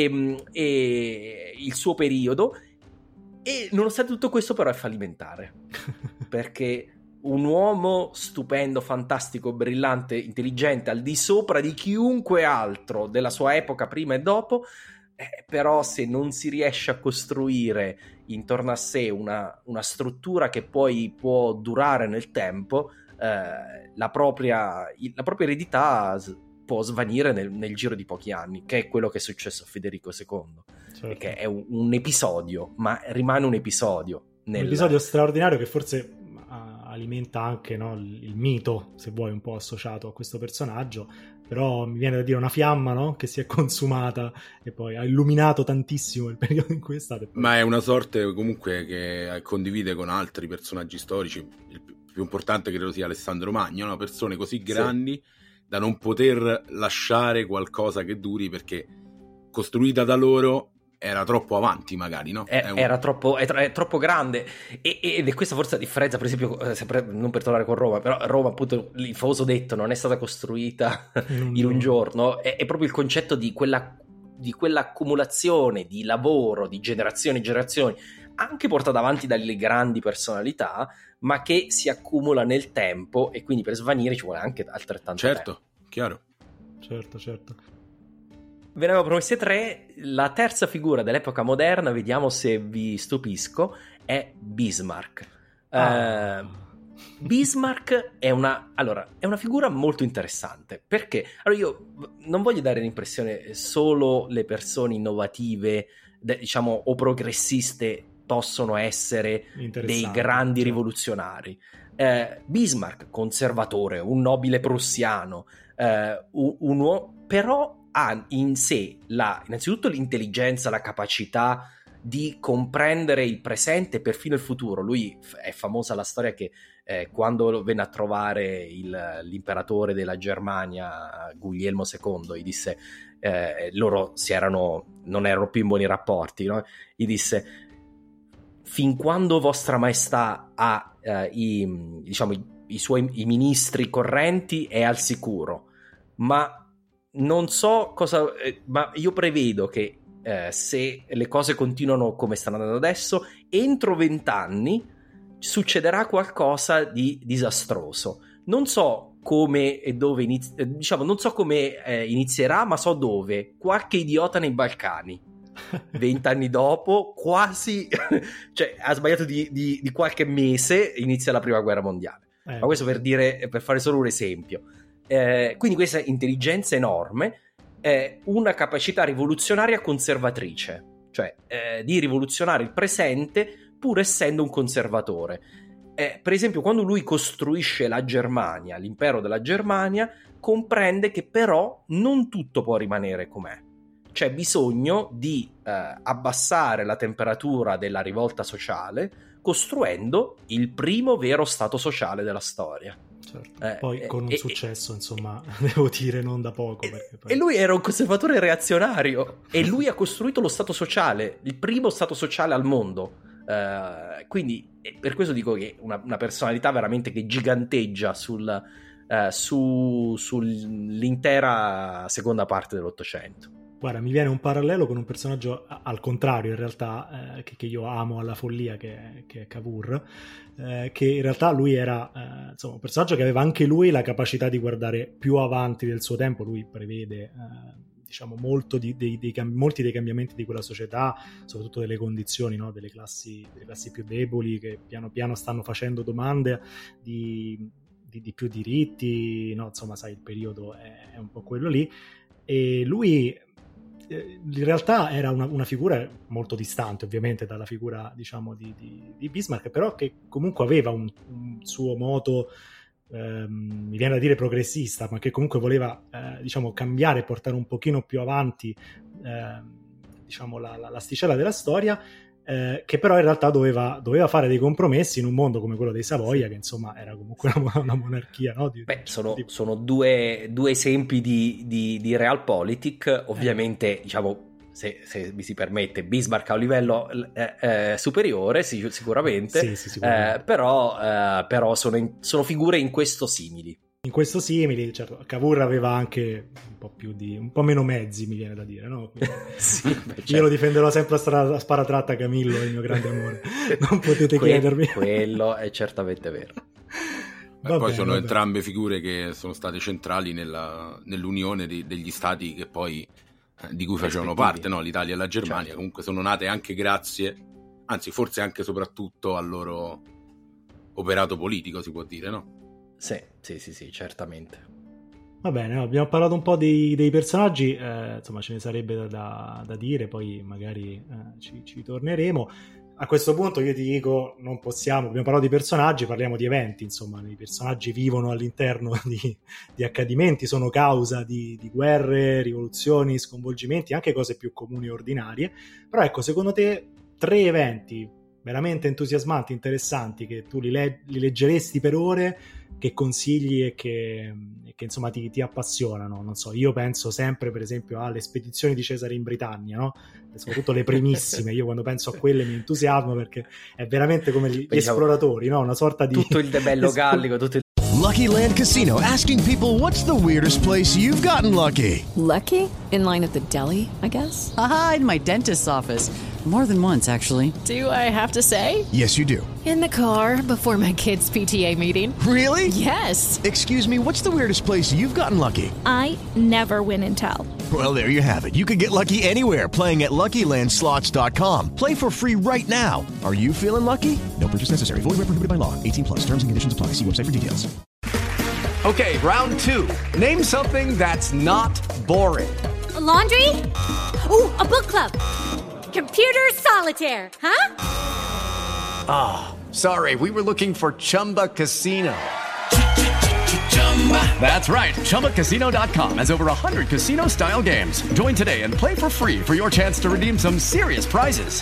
e il suo periodo, e nonostante tutto questo però è fallimentare perché un uomo stupendo, fantastico, brillante, intelligente, al di sopra di chiunque altro della sua epoca prima e dopo, però se non si riesce a costruire intorno a sé una struttura che poi può durare nel tempo, la propria eredità può svanire nel giro di pochi anni, che è quello che è successo a Federico II. Certo. Che è un episodio, ma rimane un episodio. Un episodio straordinario che forse alimenta anche, no, il mito, se vuoi, un po' associato a questo personaggio, però mi viene da dire una fiamma, no, che si è consumata e poi ha illuminato tantissimo il periodo in cui è stato. Ma è una sorte comunque che condivide con altri personaggi storici. Il più importante credo sia Alessandro Magno, no? Persone così grandi da non poter lasciare qualcosa che duri perché costruita da loro era troppo avanti, magari, no? È troppo grande, ed è questa forse la differenza, per esempio, sempre, non per tornare con Roma, però Roma, appunto, il famoso detto non è stata costruita in un giorno, è proprio il concetto di quell'accumulazione di lavoro di generazioni e generazioni, anche portata avanti dalle grandi personalità, ma che si accumula nel tempo, e quindi per svanire ci vuole anche altrettanto tempo. Chiaro. Certo. Ve ne avevo promesse 3. La terza figura dell'epoca moderna, vediamo se vi stupisco, è Bismarck. Bismarck è una figura molto interessante, perché io non voglio dare l'impressione solo le persone innovative, diciamo, o progressiste possono essere dei grandi rivoluzionari. Bismarck, conservatore, un nobile prussiano, un uomo, però ha in sé innanzitutto l'intelligenza, la capacità di comprendere il presente e perfino il futuro. Lui è famosa la storia che quando venne a trovare l'imperatore della Germania, Guglielmo II, gli disse, loro non erano più in buoni rapporti, no? Gli disse: fin quando vostra maestà ha i ministri correnti è al sicuro, ma non so cosa, ma io prevedo che se le cose continuano come stanno andando adesso, entro 20 anni succederà qualcosa di disastroso. Non so come e dove non so come inizierà, ma so dove: qualche idiota nei Balcani. 20 anni dopo, quasi cioè ha sbagliato di qualche mese, inizia la prima guerra mondiale. Ma questo per fare solo un esempio. Quindi questa intelligenza enorme, una capacità rivoluzionaria conservatrice, cioè di rivoluzionare il presente pur essendo un conservatore. Per esempio, quando lui costruisce la Germania, l'impero della Germania, comprende che però non tutto può rimanere com'è. C'è bisogno di abbassare la temperatura della rivolta sociale, costruendo il primo vero stato sociale della storia. Certo. Poi con un successo, insomma, devo dire, non da poco. E lui era un conservatore reazionario, e lui ha costruito lo stato sociale, il primo stato sociale al mondo. Quindi per questo dico che una personalità veramente che giganteggia sull'intera seconda parte dell'Ottocento. Guarda, mi viene un parallelo con un personaggio al contrario, in realtà, che io amo alla follia, che è Cavour, che in realtà lui era un personaggio che aveva anche lui la capacità di guardare più avanti del suo tempo. Lui prevede molti dei cambiamenti di quella società, soprattutto delle condizioni, no? delle classi più deboli, che piano piano stanno facendo domande di più diritti, no? Insomma, sai, il periodo è un po' quello lì, e lui in realtà era una figura molto distante, ovviamente, dalla figura, diciamo, di Bismarck, però che comunque aveva un suo moto, mi viene da dire progressista, ma che comunque voleva cambiare, portare un pochino più avanti l'asticella della storia, che però in realtà doveva fare dei compromessi in un mondo come quello dei Savoia, che insomma era comunque una monarchia, no? Sono due esempi di realpolitik, ovviamente, diciamo, se mi si permette, Bismarck a un livello superiore, sicuramente, sicuramente. Però sono figure in questo simili. In questo simili, certo, Cavour aveva anche un po' meno mezzi, mi viene da dire, no? Sì, certo. Io lo difenderò sempre a sparatratta, Camillo, il mio grande amore. Non potete chiedermi. Quello è certamente vero. Poi sono entrambe figure che sono state centrali nell'unione degli stati che poi di cui facevano parte, no? L'Italia e la Germania, certo. Comunque sono nate anche grazie, anzi forse anche soprattutto al loro operato politico, si può dire, no? Sì, certamente. Va bene, abbiamo parlato un po' dei personaggi, insomma ce ne sarebbe da dire, poi magari ci torneremo. A questo punto io ti dico, abbiamo parlato di personaggi, parliamo di eventi, insomma, i personaggi vivono all'interno di accadimenti, sono causa di guerre, rivoluzioni, sconvolgimenti, anche cose più comuni e ordinarie. Però ecco, secondo te 3 eventi veramente entusiasmanti, interessanti, che tu li leggeresti per ore, che consigli e che insomma ti appassionano? Non so, io penso sempre per esempio alle spedizioni di Cesare in Britannia, no? Soprattutto le primissime. Io quando penso a quelle mi entusiasmo, perché è veramente come gli esploratori, no? Una sorta di tutto il debello gallico, tutto il... Lucky Land Casino, asking people, what's the weirdest place you've gotten lucky? Lucky? In line at the deli, I guess? Aha, in my dentist's office. More than once, actually. Do I have to say? Yes, you do. In the car before my kids' PTA meeting. Really? Yes. Excuse me, what's the weirdest place you've gotten lucky? I never win and tell. Well, there you have it. You can get lucky anywhere, playing at LuckyLandSlots.com. Play for free right now. Are you feeling lucky? No purchase necessary. Void where prohibited by law. 18+. Terms and conditions apply. See website for details. Okay, round 2. Name something that's not boring. A laundry? Ooh, a book club. Computer solitaire, huh? Ah, sorry, we were looking for Chumba Casino. That's right, ChumbaCasino.com has over 100 casino-style games. Join today and play for free for your chance to redeem some serious prizes.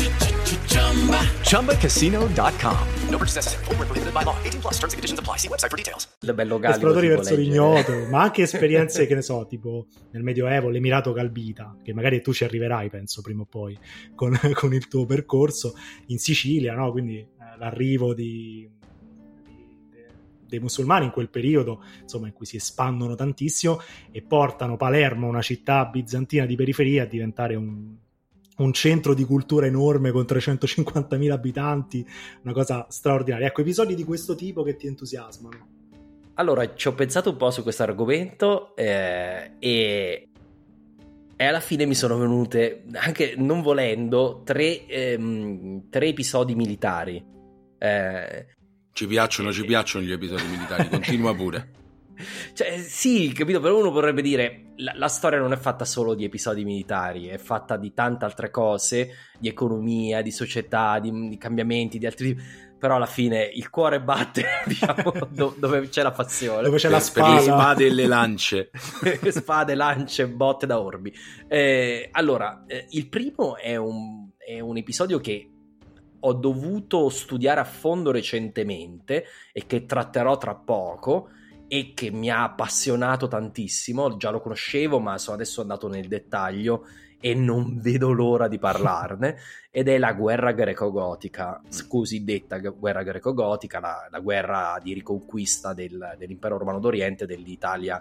ChumbaCasino.com. No purchase necessary. Void where prohibited by law. 18+. Terms and conditions apply. See website for details. Esploratori verso l'ignoto, ma anche esperienze, che ne so, tipo nel Medioevo, l'Emirato Calbita, che magari tu ci arriverai, penso, prima o poi, con il tuo percorso in Sicilia, no? Quindi l'arrivo dei musulmani in quel periodo, insomma, in cui si espandono tantissimo e portano Palermo, una città bizantina di periferia, a diventare un centro di cultura enorme con 350.000 abitanti, una cosa straordinaria. Ecco, episodi di questo tipo che ti entusiasmano. Allora, ci ho pensato un po' su questo argomento e alla fine mi sono venute, anche non volendo, tre episodi militari. Ci piacciono gli episodi militari, continua pure. Cioè, sì, capito, però uno vorrebbe dire la storia non è fatta solo di episodi militari, è fatta di tante altre cose, di economia, di società, di cambiamenti, di altri, però alla fine il cuore batte, diciamo, dove c'è la passione, dove c'è la spada, per le spade e le lance. Spade, lance, botte da orbi. Allora, il primo è un episodio che ho dovuto studiare a fondo recentemente e che tratterò tra poco, e che mi ha appassionato tantissimo. Già lo conoscevo, ma sono adesso andato nel dettaglio e non vedo l'ora di parlarne, ed è la guerra greco-gotica, cosiddetta guerra greco-gotica, la guerra di riconquista dell'impero romano d'Oriente dell'Italia,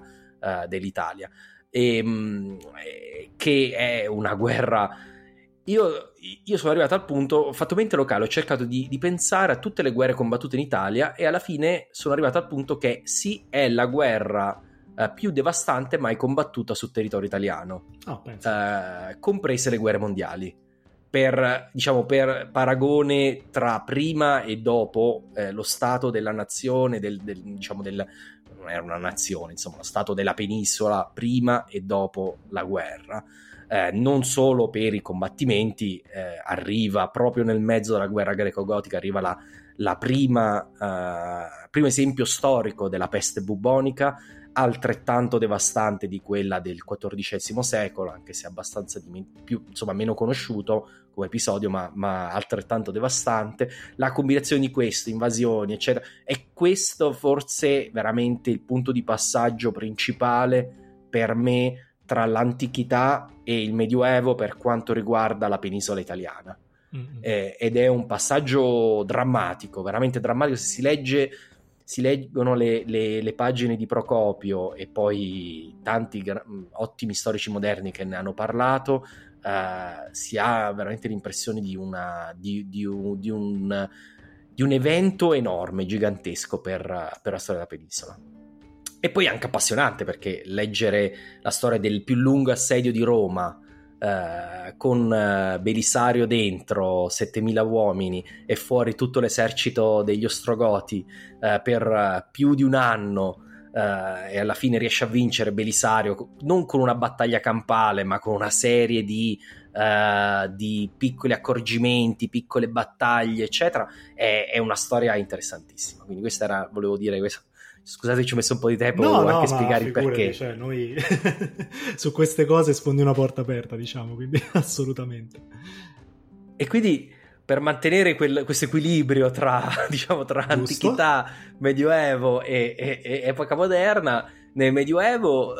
che è una guerra. Io sono arrivato al punto, ho fatto mente locale, ho cercato di pensare a tutte le guerre combattute in Italia e alla fine sono arrivato al punto che sì, è la guerra più devastante mai combattuta sul territorio italiano, comprese le guerre mondiali. Per paragone tra prima e dopo lo stato della nazione, non era una nazione, insomma, lo stato della penisola prima e dopo la guerra. Non solo per i combattimenti, arriva proprio nel mezzo della guerra greco-gotica, arriva primo esempio storico della peste bubonica, altrettanto devastante di quella del XIV secolo, anche se abbastanza meno conosciuto come episodio, ma altrettanto devastante. La combinazione di questo, invasioni eccetera, è questo forse veramente il punto di passaggio principale per me tra l'antichità e il Medioevo per quanto riguarda la penisola italiana. Ed è un passaggio drammatico, veramente drammatico. Se si leggono le pagine di Procopio e poi tanti ottimi storici moderni che ne hanno parlato, si ha veramente l'impressione di un evento enorme, gigantesco per la storia della penisola. E poi anche appassionante, perché leggere la storia del più lungo assedio di Roma, con Belisario dentro 7.000 uomini e fuori tutto l'esercito degli Ostrogoti per più di un anno, e alla fine riesce a vincere Belisario non con una battaglia campale ma con una serie di piccoli accorgimenti, piccole battaglie eccetera, è una storia interessantissima. Quindi questa era, volevo dire questo. Scusate, ci ho messo un po' di tempo, volevo anche spiegare il perché. Cioè, noi su queste cose sfondi una porta aperta, diciamo, quindi assolutamente. E quindi per mantenere questo equilibrio tra antichità, medioevo e epoca moderna, nel medioevo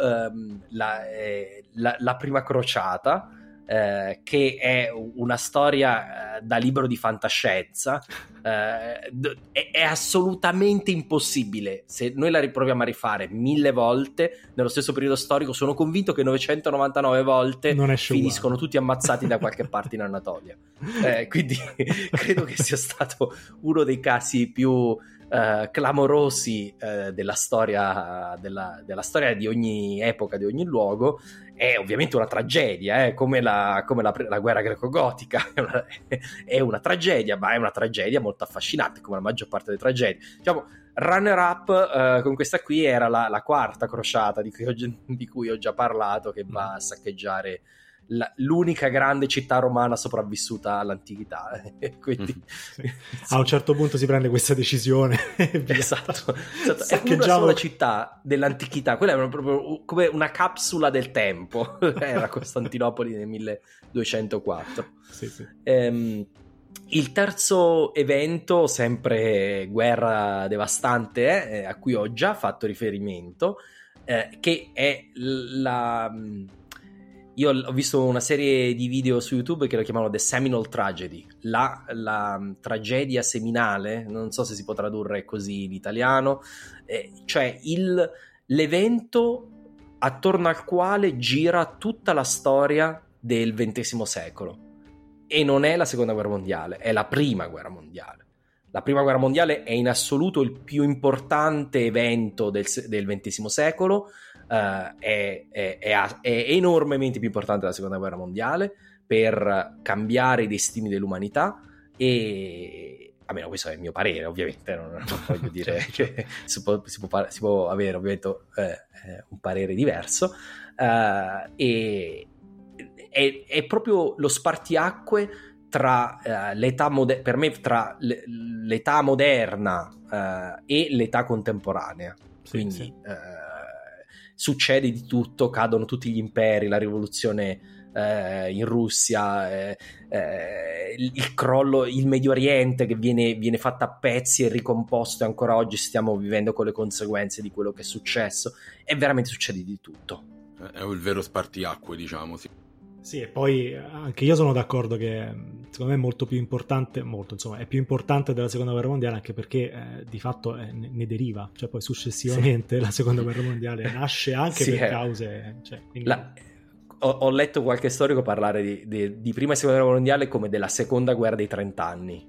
la prima crociata, che è una storia da libro di fantascienza, è assolutamente impossibile. Se noi la riproviamo a rifare 1000 volte nello stesso periodo storico, sono convinto che 999 volte finiscono tutti ammazzati da qualche parte in Anatolia. Quindi credo che sia stato uno dei casi più clamorosi della storia di ogni epoca, di ogni luogo. È ovviamente una tragedia, come la guerra greco-gotica, è una tragedia, ma è una tragedia molto affascinante, come la maggior parte delle tragedie. Diciamo, runner up con questa qui era la quarta crociata di cui ho già parlato, che va a saccheggiare l'unica grande città romana sopravvissuta all'antichità. Quindi a un certo punto si prende questa decisione. Esatto. È una sola città dell'antichità, quella era proprio come una capsula del tempo. Era Costantinopoli nel 1204. Sì. Il terzo evento, sempre guerra devastante, a cui ho già fatto riferimento, che è io ho visto una serie di video su YouTube che lo chiamano The Seminole Tragedy, la tragedia seminale, non so se si può tradurre così in italiano, cioè l'evento attorno al quale gira tutta la storia del XX secolo. E non è la seconda guerra mondiale, è la prima guerra mondiale. La prima guerra mondiale è in assoluto il più importante evento del XX secolo. È enormemente più importante della seconda guerra mondiale per cambiare i destini dell'umanità, e almeno questo è il mio parere, ovviamente non voglio dire che si può avere ovviamente un parere diverso, e è proprio lo spartiacque tra per me tra l'età moderna e l'età contemporanea. Quindi succede di tutto, cadono tutti gli imperi, la rivoluzione in Russia, il crollo, il Medio Oriente che viene fatto a pezzi e ricomposto, e ancora oggi stiamo vivendo con le conseguenze di quello che è successo, e veramente succede di tutto. È il vero spartiacque, diciamo, sì. Sì, e poi anche io sono d'accordo che secondo me è molto più importante, è più importante della seconda guerra mondiale, anche perché di fatto ne deriva, cioè poi successivamente la seconda guerra mondiale nasce anche per cause, quindi... Ho letto qualche storico parlare di prima e seconda guerra mondiale come della seconda guerra dei 30 anni.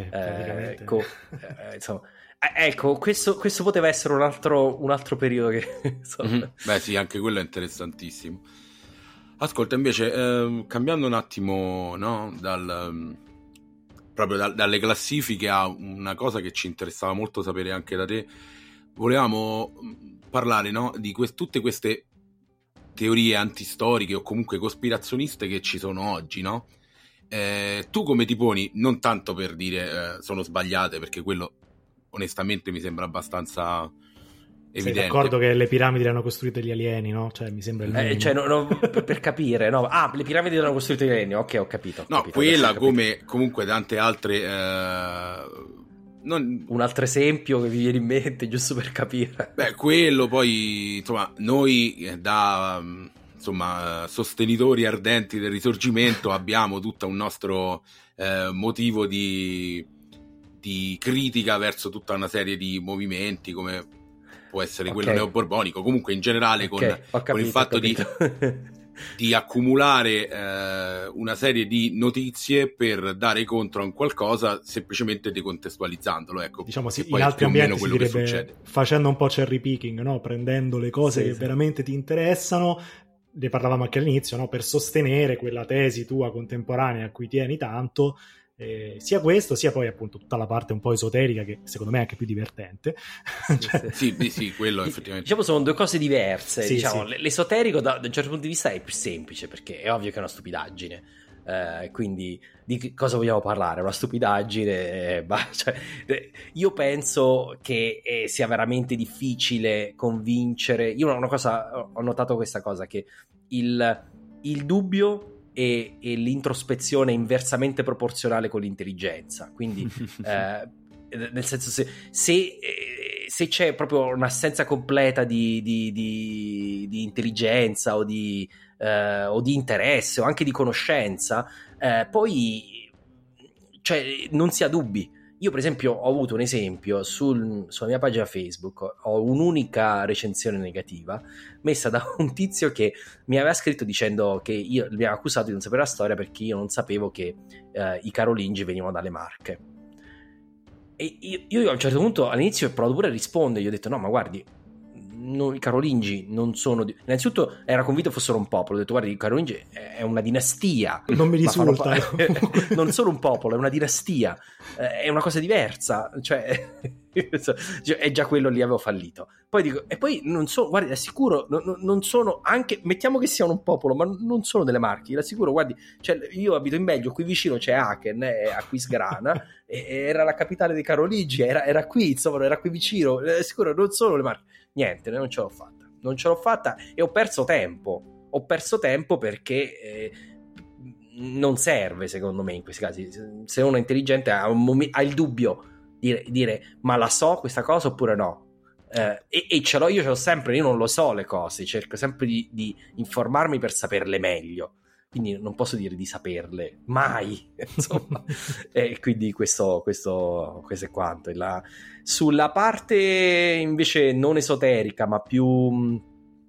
Insomma, ecco, questo poteva essere un altro periodo che Beh sì, anche quello è interessantissimo. Ascolta, invece, cambiando un attimo, no, proprio dalle classifiche a una cosa che ci interessava molto sapere anche da te, volevamo parlare, no, di tutte queste teorie antistoriche o comunque cospirazioniste che ci sono oggi, no? Tu come ti poni, non tanto per dire sono sbagliate, perché quello onestamente mi sembra abbastanza evidente. Sei d'accordo che le piramidi le hanno costruite gli alieni, no? Cioè mi sembra il minimo. Cioè, per capire, no? Ah, le piramidi le hanno costruite gli alieni, ok, ho capito. No, quella come comunque tante altre... Un altro esempio che vi viene in mente, giusto per capire. Beh, quello poi, insomma, noi da sostenitori ardenti del Risorgimento abbiamo tutto un nostro motivo di critica verso tutta una serie di movimenti, come può essere quello neoborbonico, comunque in generale con il fatto di accumulare una serie di notizie per dare contro a un qualcosa, semplicemente decontestualizzandolo, ecco. Diciamo sì, in altri ambienti si direbbe facendo un po' cherry picking, no? Prendendo le cose che veramente ti interessano, ne parlavamo anche all'inizio, no? Per sostenere quella tesi tua contemporanea a cui tieni tanto, sia questo, sia poi appunto tutta la parte un po' esoterica, che secondo me è anche più divertente. Sì, quello effettivamente. Diciamo sono due cose diverse. Sì, diciamo. sì. L'esoterico da un certo punto di vista è più semplice, perché è ovvio che è una stupidaggine. Quindi di che cosa vogliamo parlare? Una stupidaggine, io penso che sia veramente difficile convincere. Io ho notato questa cosa, che il dubbio e l'introspezione è inversamente proporzionale con l'intelligenza, quindi nel senso, se c'è proprio un'assenza completa di intelligenza o di interesse o anche di conoscenza, poi non si ha dubbi. Io per esempio ho avuto un esempio sulla mia pagina Facebook, ho un'unica recensione negativa messa da un tizio che mi aveva scritto dicendo che mi aveva accusato di non sapere la storia perché io non sapevo che i Carolingi venivano dalle Marche. E io a un certo punto all'inizio ho provato pure a rispondere, gli ho detto no, ma guardi, i Carolingi non sono innanzitutto era convinto fossero un popolo, ho detto guardi, i Carolingi è una dinastia, non mi risulta non sono un popolo, è una dinastia, è una cosa diversa, cioè è già quello lì, avevo fallito. Poi dico, e poi non so, guardi, assicuro non sono, anche mettiamo che siano un popolo, ma non sono delle Marche, l'assicuro, guardi, cioè, io abito in Belgio, qui vicino c'è Aachen, Aquisgrana e era la capitale dei Carolingi, era qui, insomma, era qui vicino, assicuro, non sono le Marche. Niente, non ce l'ho fatta e ho perso tempo perché non serve, secondo me, in questi casi. Se uno è intelligente ha il dubbio dire ma la so questa cosa oppure no, e ce l'ho sempre, io non lo so le cose, cerco sempre di informarmi per saperle meglio, quindi non posso dire di saperle mai, insomma. E quindi questo è quanto. Sulla parte invece non esoterica ma più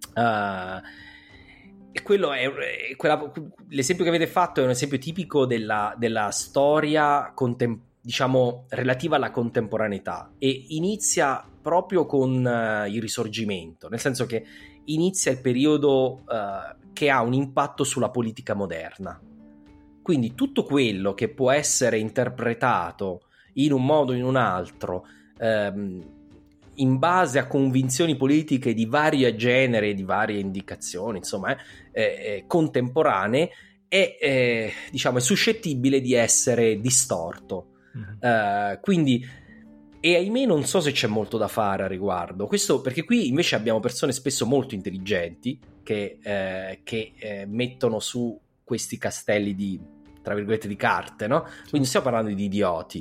quello l'esempio che avete fatto è un esempio tipico della storia diciamo relativa alla contemporaneità, e inizia proprio con il Risorgimento, nel senso che inizia il periodo che ha un impatto sulla politica moderna. Quindi tutto quello che può essere interpretato in un modo o in un altro, in base a convinzioni politiche di vario genere, di varie indicazioni, insomma, contemporanee, è suscettibile di essere distorto. Quindi, e ahimè non so se c'è molto da fare a riguardo questo, perché qui invece abbiamo persone spesso molto intelligenti che mettono su questi castelli di, tra virgolette, di carte, no? Quindi stiamo parlando di idioti,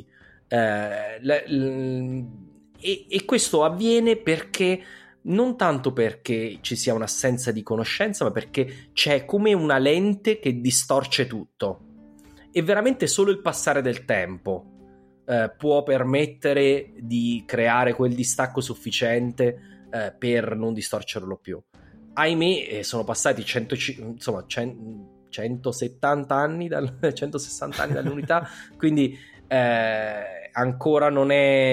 e questo avviene perché non tanto perché ci sia un'assenza di conoscenza, ma perché c'è come una lente che distorce tutto, e veramente solo il passare del tempo può permettere di creare quel distacco sufficiente per non distorcerlo più. Ahimè, sono passati 170 anni 160 anni dall'unità, quindi ancora non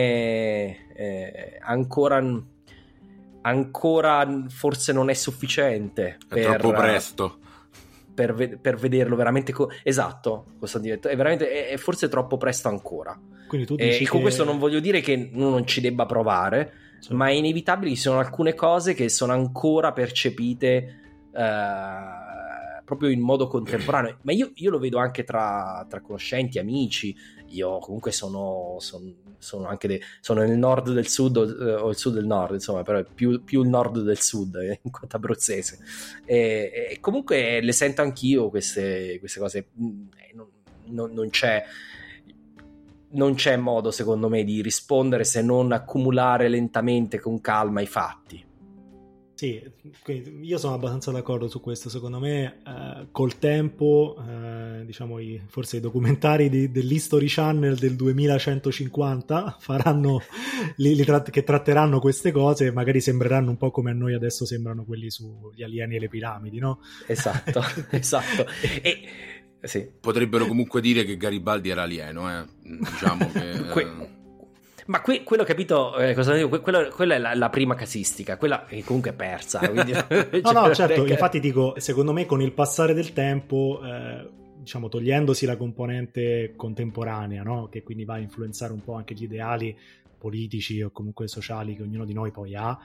è ancora forse non è sufficiente, è troppo presto per vederlo veramente esatto, è veramente è forse troppo presto ancora. Quindi tu dici e con questo non voglio dire che non ci debba provare, ma è inevitabile, ci sono alcune cose che sono ancora percepite proprio in modo contemporaneo, ma io lo vedo anche tra conoscenti, amici. Io comunque sono anche sono nel nord del sud o il sud del nord, insomma, però è più il nord del sud in quanto abruzzese, e comunque le sento anch'io queste cose. Non c'è modo, secondo me, di rispondere se non accumulare lentamente con calma i fatti. Sì, quindi io sono abbastanza d'accordo su questo. Secondo me col tempo, diciamo, forse i documentari dell'History Channel del 2150 faranno che tratteranno queste cose, magari sembreranno un po' come a noi adesso sembrano quelli sugli alieni e le piramidi, no? Esatto. E sì. Potrebbero comunque dire che Garibaldi era alieno, diciamo che... Ma quello, capito, cosa dico? Quella è la prima casistica, quella che comunque è persa. Quindi... no, certo, infatti dico, secondo me con il passare del tempo, diciamo, togliendosi la componente contemporanea, no? Che quindi va a influenzare un po' anche gli ideali politici o comunque sociali che ognuno di noi poi ha,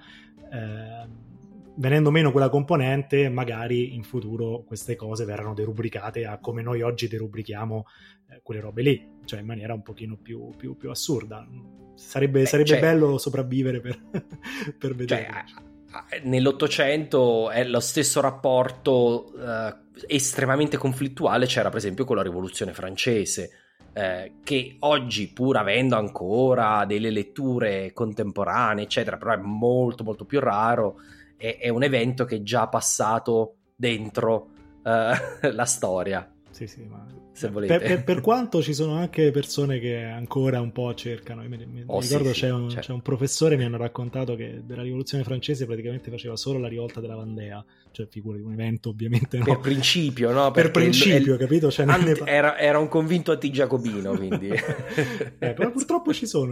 venendo meno quella componente, magari in futuro queste cose verranno derubricate a come noi oggi derubrichiamo quelle robe lì, cioè in maniera un pochino più assurda. Sarebbe bello sopravvivere per vedere. Nell'Ottocento è lo stesso rapporto estremamente conflittuale c'era per esempio con la Rivoluzione francese, che oggi, pur avendo ancora delle letture contemporanee eccetera, però è molto molto più raro. È un evento che è già passato dentro la storia. Sì, ma se volete. Per quanto ci sono anche persone che ancora un po' cercano. Mi ricordo c'è un professore, mi hanno raccontato che della Rivoluzione francese praticamente faceva solo la rivolta della Vandea, cioè figurati, un evento ovviamente no. Per principio, no? Per principio, capito? Cioè, era un convinto anti-giacobino, quindi. Però purtroppo ci sono.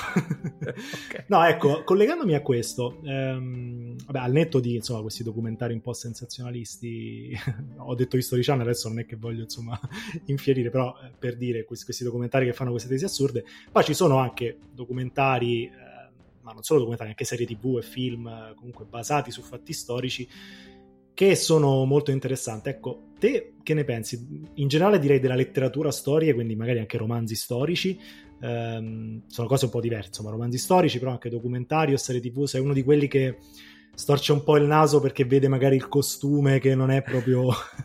Okay. No, ecco, collegandomi a questo, al netto di insomma questi documentari un po' sensazionalisti, ho detto History Channel, adesso non è che voglio insomma infierire, però per dire questi documentari che fanno queste tesi assurde, poi ci sono anche documentari, ma non solo documentari, anche serie TV e film comunque basati su fatti storici che sono molto interessanti. Ecco, te che ne pensi? In generale direi della letteratura storica, quindi magari anche romanzi storici, sono cose un po' diverse, ma romanzi storici, però anche documentari o serie TV, sei uno di quelli che storce un po' il naso perché vede magari il costume che non è proprio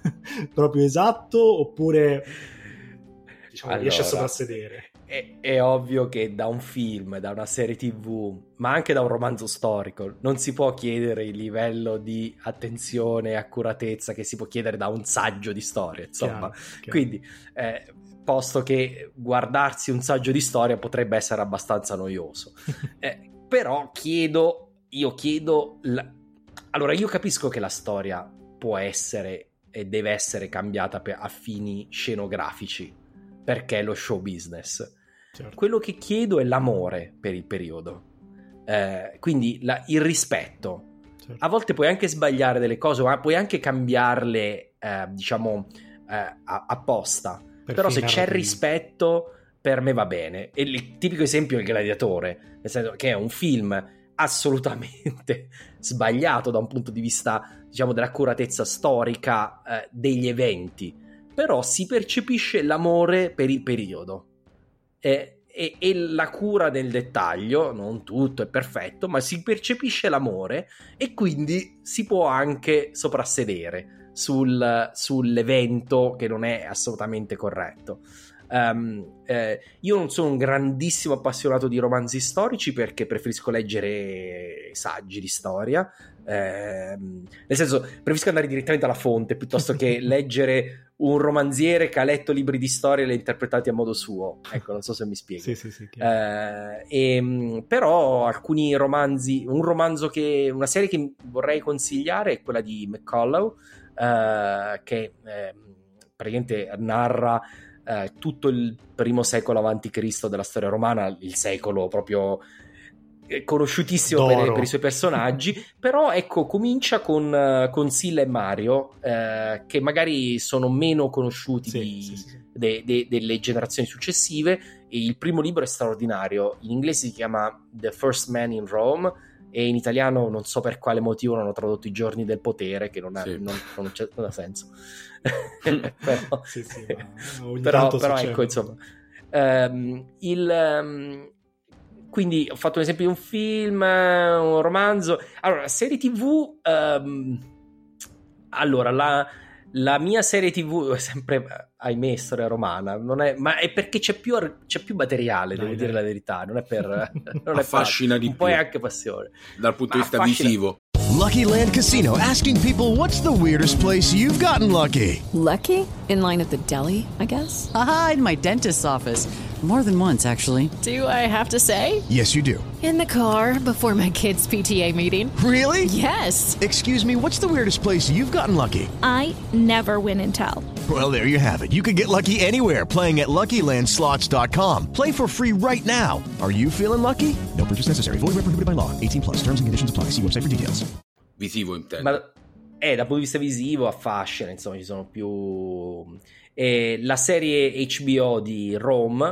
esatto, oppure diciamo riesce a soprassedere? È ovvio che da un film, da una serie TV, ma anche da un romanzo storico, non si può chiedere il livello di attenzione e accuratezza che si può chiedere da un saggio di storia, insomma. Chiaro. Quindi, posto che guardarsi un saggio di storia potrebbe essere abbastanza noioso, però allora io capisco che la storia può essere e deve essere cambiata a fini scenografici, perché è lo show business. Certo. Quello che chiedo è l'amore per il periodo, quindi il rispetto. Certo. A volte puoi anche sbagliare delle cose, ma puoi anche cambiarle apposta, però se c'è rispetto per me va bene. E il tipico esempio è Il Gladiatore, nel senso che è un film assolutamente sbagliato da un punto di vista, diciamo, dell'accuratezza storica degli eventi, però si percepisce l'amore per il periodo e la cura del dettaglio. Non tutto è perfetto, ma si percepisce l'amore e quindi si può anche soprassedere sull'evento che non è assolutamente corretto. Io non sono un grandissimo appassionato di romanzi storici perché preferisco leggere saggi di storia, nel senso, preferisco andare direttamente alla fonte piuttosto che leggere un romanziere che ha letto libri di storia e li ha interpretati a modo suo. Ecco, non so se mi spiego. Sì, però alcuni romanzi, una serie che vorrei consigliare è quella di McCullough, che praticamente narra tutto il primo secolo avanti Cristo della storia romana, il secolo proprio conosciutissimo per i suoi personaggi. Però ecco, comincia con Silla e Mario, che magari sono meno conosciuti delle generazioni successive, e il primo libro è straordinario. In inglese si chiama The First Man in Rome e in italiano non so per quale motivo non hanno tradotto I giorni del potere, che non ha senso. Però, però ecco, insomma, quindi ho fatto un esempio di un film, un romanzo. Allora, serie TV, allora la mia serie TV è sempre, ahimè, storia romana, ma è perché c'è più materiale, devo dire la verità, non è per non affascina di più, un po' è anche passione dal punto di vista visivo. Lucky Land Casino, asking people, what's the weirdest place you've gotten lucky? Lucky? In line at the deli, I guess? Aha, in my dentist's office. More than once, actually. Do I have to say? Yes, you do. In the car before my kids' PTA meeting. Really? Yes. Excuse me, what's the weirdest place you've gotten lucky? I never win and tell. Well, there you have it. You can get lucky anywhere, playing at LuckyLandSlots.com. Play for free right now. Are you feeling lucky? No purchase necessary. Void where prohibited by law. 18+. Terms and conditions apply. See website for details. Visivo, intendo. Ma dal punto di vista visivo affascina, insomma, ci sono più... la serie HBO di Rome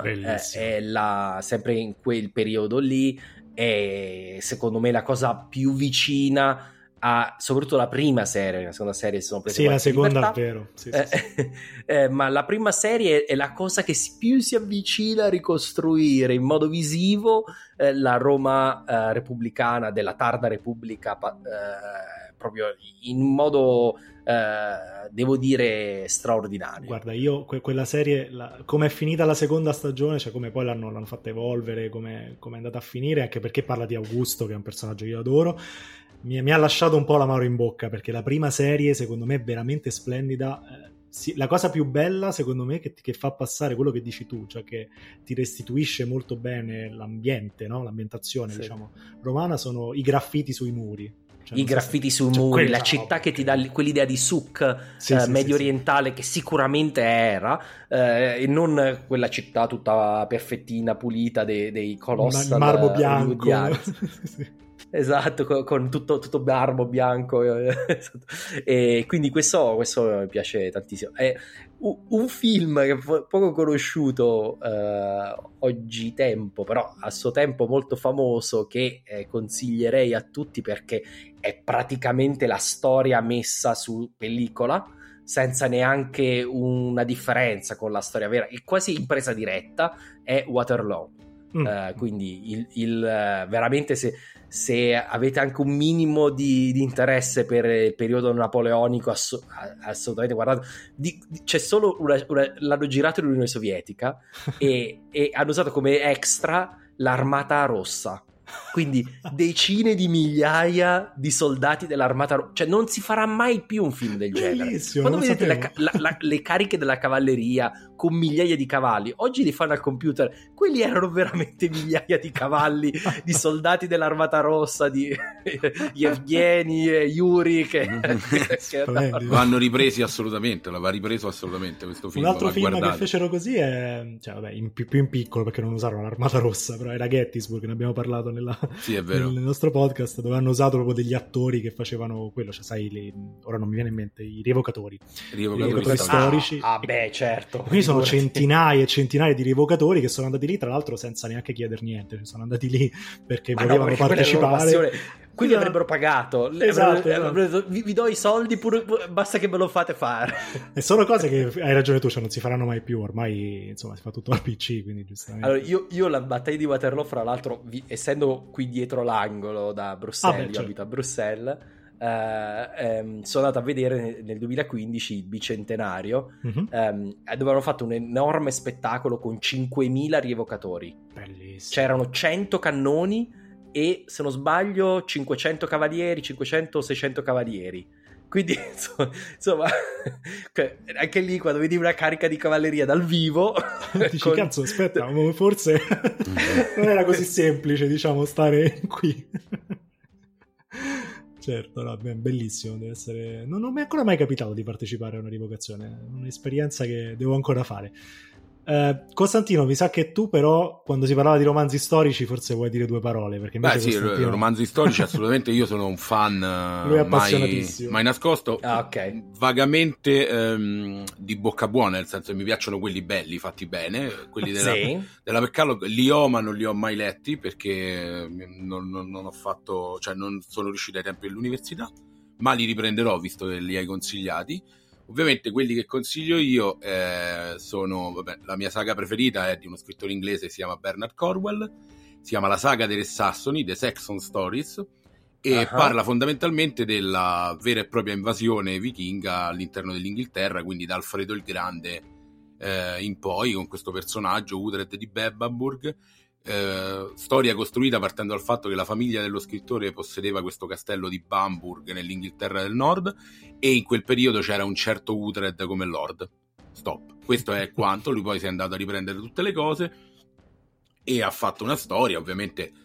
è sempre in quel periodo lì, è secondo me la cosa più vicina a, soprattutto la prima serie. La seconda serie sono prese la seconda è vero, sì. Ma la prima serie è la cosa che più si avvicina a ricostruire in modo visivo la Roma repubblicana della tarda Repubblica, proprio in modo devo dire straordinario. Guarda, io quella serie, come è finita la seconda stagione, cioè come poi l'hanno fatta evolvere, come è andata a finire, anche perché parla di Augusto, che è un personaggio che io adoro, mi ha lasciato un po' l'amaro in bocca, perché la prima serie secondo me è veramente splendida. La cosa più bella secondo me che fa passare quello che dici tu, cioè che ti restituisce molto bene l'ambiente, no? L'ambientazione, diciamo, romana, sono i graffiti sui muri. Cioè, i graffiti sui muri, la città che ti dà quell'idea di souk medio orientale, che sicuramente era, e non quella città tutta perfettina, pulita dei colossal marmo bianco. Esatto, con tutto marmo bianco. E quindi questo mi piace tantissimo. È un film che è poco conosciuto oggi tempo, però a suo tempo molto famoso, che consiglierei a tutti perché è praticamente la storia messa su pellicola, senza neanche una differenza con la storia vera, è quasi in presa diretta, è Waterloo. Quindi veramente se avete anche un minimo di interesse per il periodo napoleonico, assolutamente guardate. C'è solo l'hanno girato in Unione Sovietica e hanno usato come extra l'Armata Rossa, quindi decine di migliaia di soldati dell'Armata Rossa. Cioè non si farà mai più un film del genere. Bellissimo, quando vedete le cariche della cavalleria con migliaia di cavalli, oggi li fanno al computer, quelli erano veramente migliaia di cavalli di soldati dell'Armata Rossa, di Yevgeny e Yuri che vanno ripresi assolutamente, va ripreso assolutamente questo film. Un altro film che fecero così è, cioè vabbè, più in piccolo, perché non usarono l'Armata Rossa, però era Gettysburg, ne abbiamo parlato nel nostro podcast, dove hanno usato proprio degli attori che facevano quello, cioè sai, ora non mi viene in mente, i rievocatori storici. Beh, certo. Quindi sono centinaia e centinaia di rievocatori che sono andati lì, tra l'altro senza neanche chiedere niente, cioè sono andati lì perché volevano partecipare. Quindi avrebbero pagato, esatto. Vi do i soldi, basta che me lo fate fare. E sono cose che, hai ragione tu, cioè non si faranno mai più, ormai insomma si fa tutto al PC, quindi giustamente. Allora io la battaglia di Waterloo, fra l'altro, essendo qui dietro l'angolo da Bruxelles, io abito a Bruxelles, sono andato a vedere nel 2015 il bicentenario, dove avevano fatto un enorme spettacolo con 5.000 rievocatori. Bellissimo. C'erano 100 cannoni e, se non sbaglio, 500 cavalieri, 500-600 cavalieri. Quindi insomma anche lì, quando vedi una carica di cavalleria dal vivo, dici cazzo, aspetta, forse non era così semplice, diciamo, stare qui. Certo, no, bellissimo, deve essere. Non mi è ancora mai capitato di partecipare a una rievocazione, è un'esperienza che devo ancora fare. Costantino, mi sa che tu però quando si parlava di romanzi storici forse vuoi dire due parole, perché Costantino... romanzi storici assolutamente, io sono un fan lui è appassionatissimo, mai nascosto, okay. Vagamente di bocca buona, nel senso che mi piacciono quelli belli, fatti bene, quelli della Peccalo li ho ma non li ho mai letti perché non ho fatto, cioè non sono riuscito ai tempi dell'università, ma li riprenderò visto che li hai consigliati. Ovviamente quelli che consiglio io sono, la mia saga preferita è di uno scrittore inglese, si chiama Bernard Cornwell, si chiama La saga dei Re Sassoni, The Saxon Stories, e parla fondamentalmente della vera e propria invasione vichinga all'interno dell'Inghilterra, quindi da Alfredo il Grande in poi, con questo personaggio Uhtred di Bebbanburg. Storia costruita partendo dal fatto che la famiglia dello scrittore possedeva questo castello di Bamburgh nell'Inghilterra del Nord e in quel periodo c'era un certo Uhtred come lord. Stop. Questo è quanto. Lui poi si è andato a riprendere tutte le cose e ha fatto una storia. Ovviamente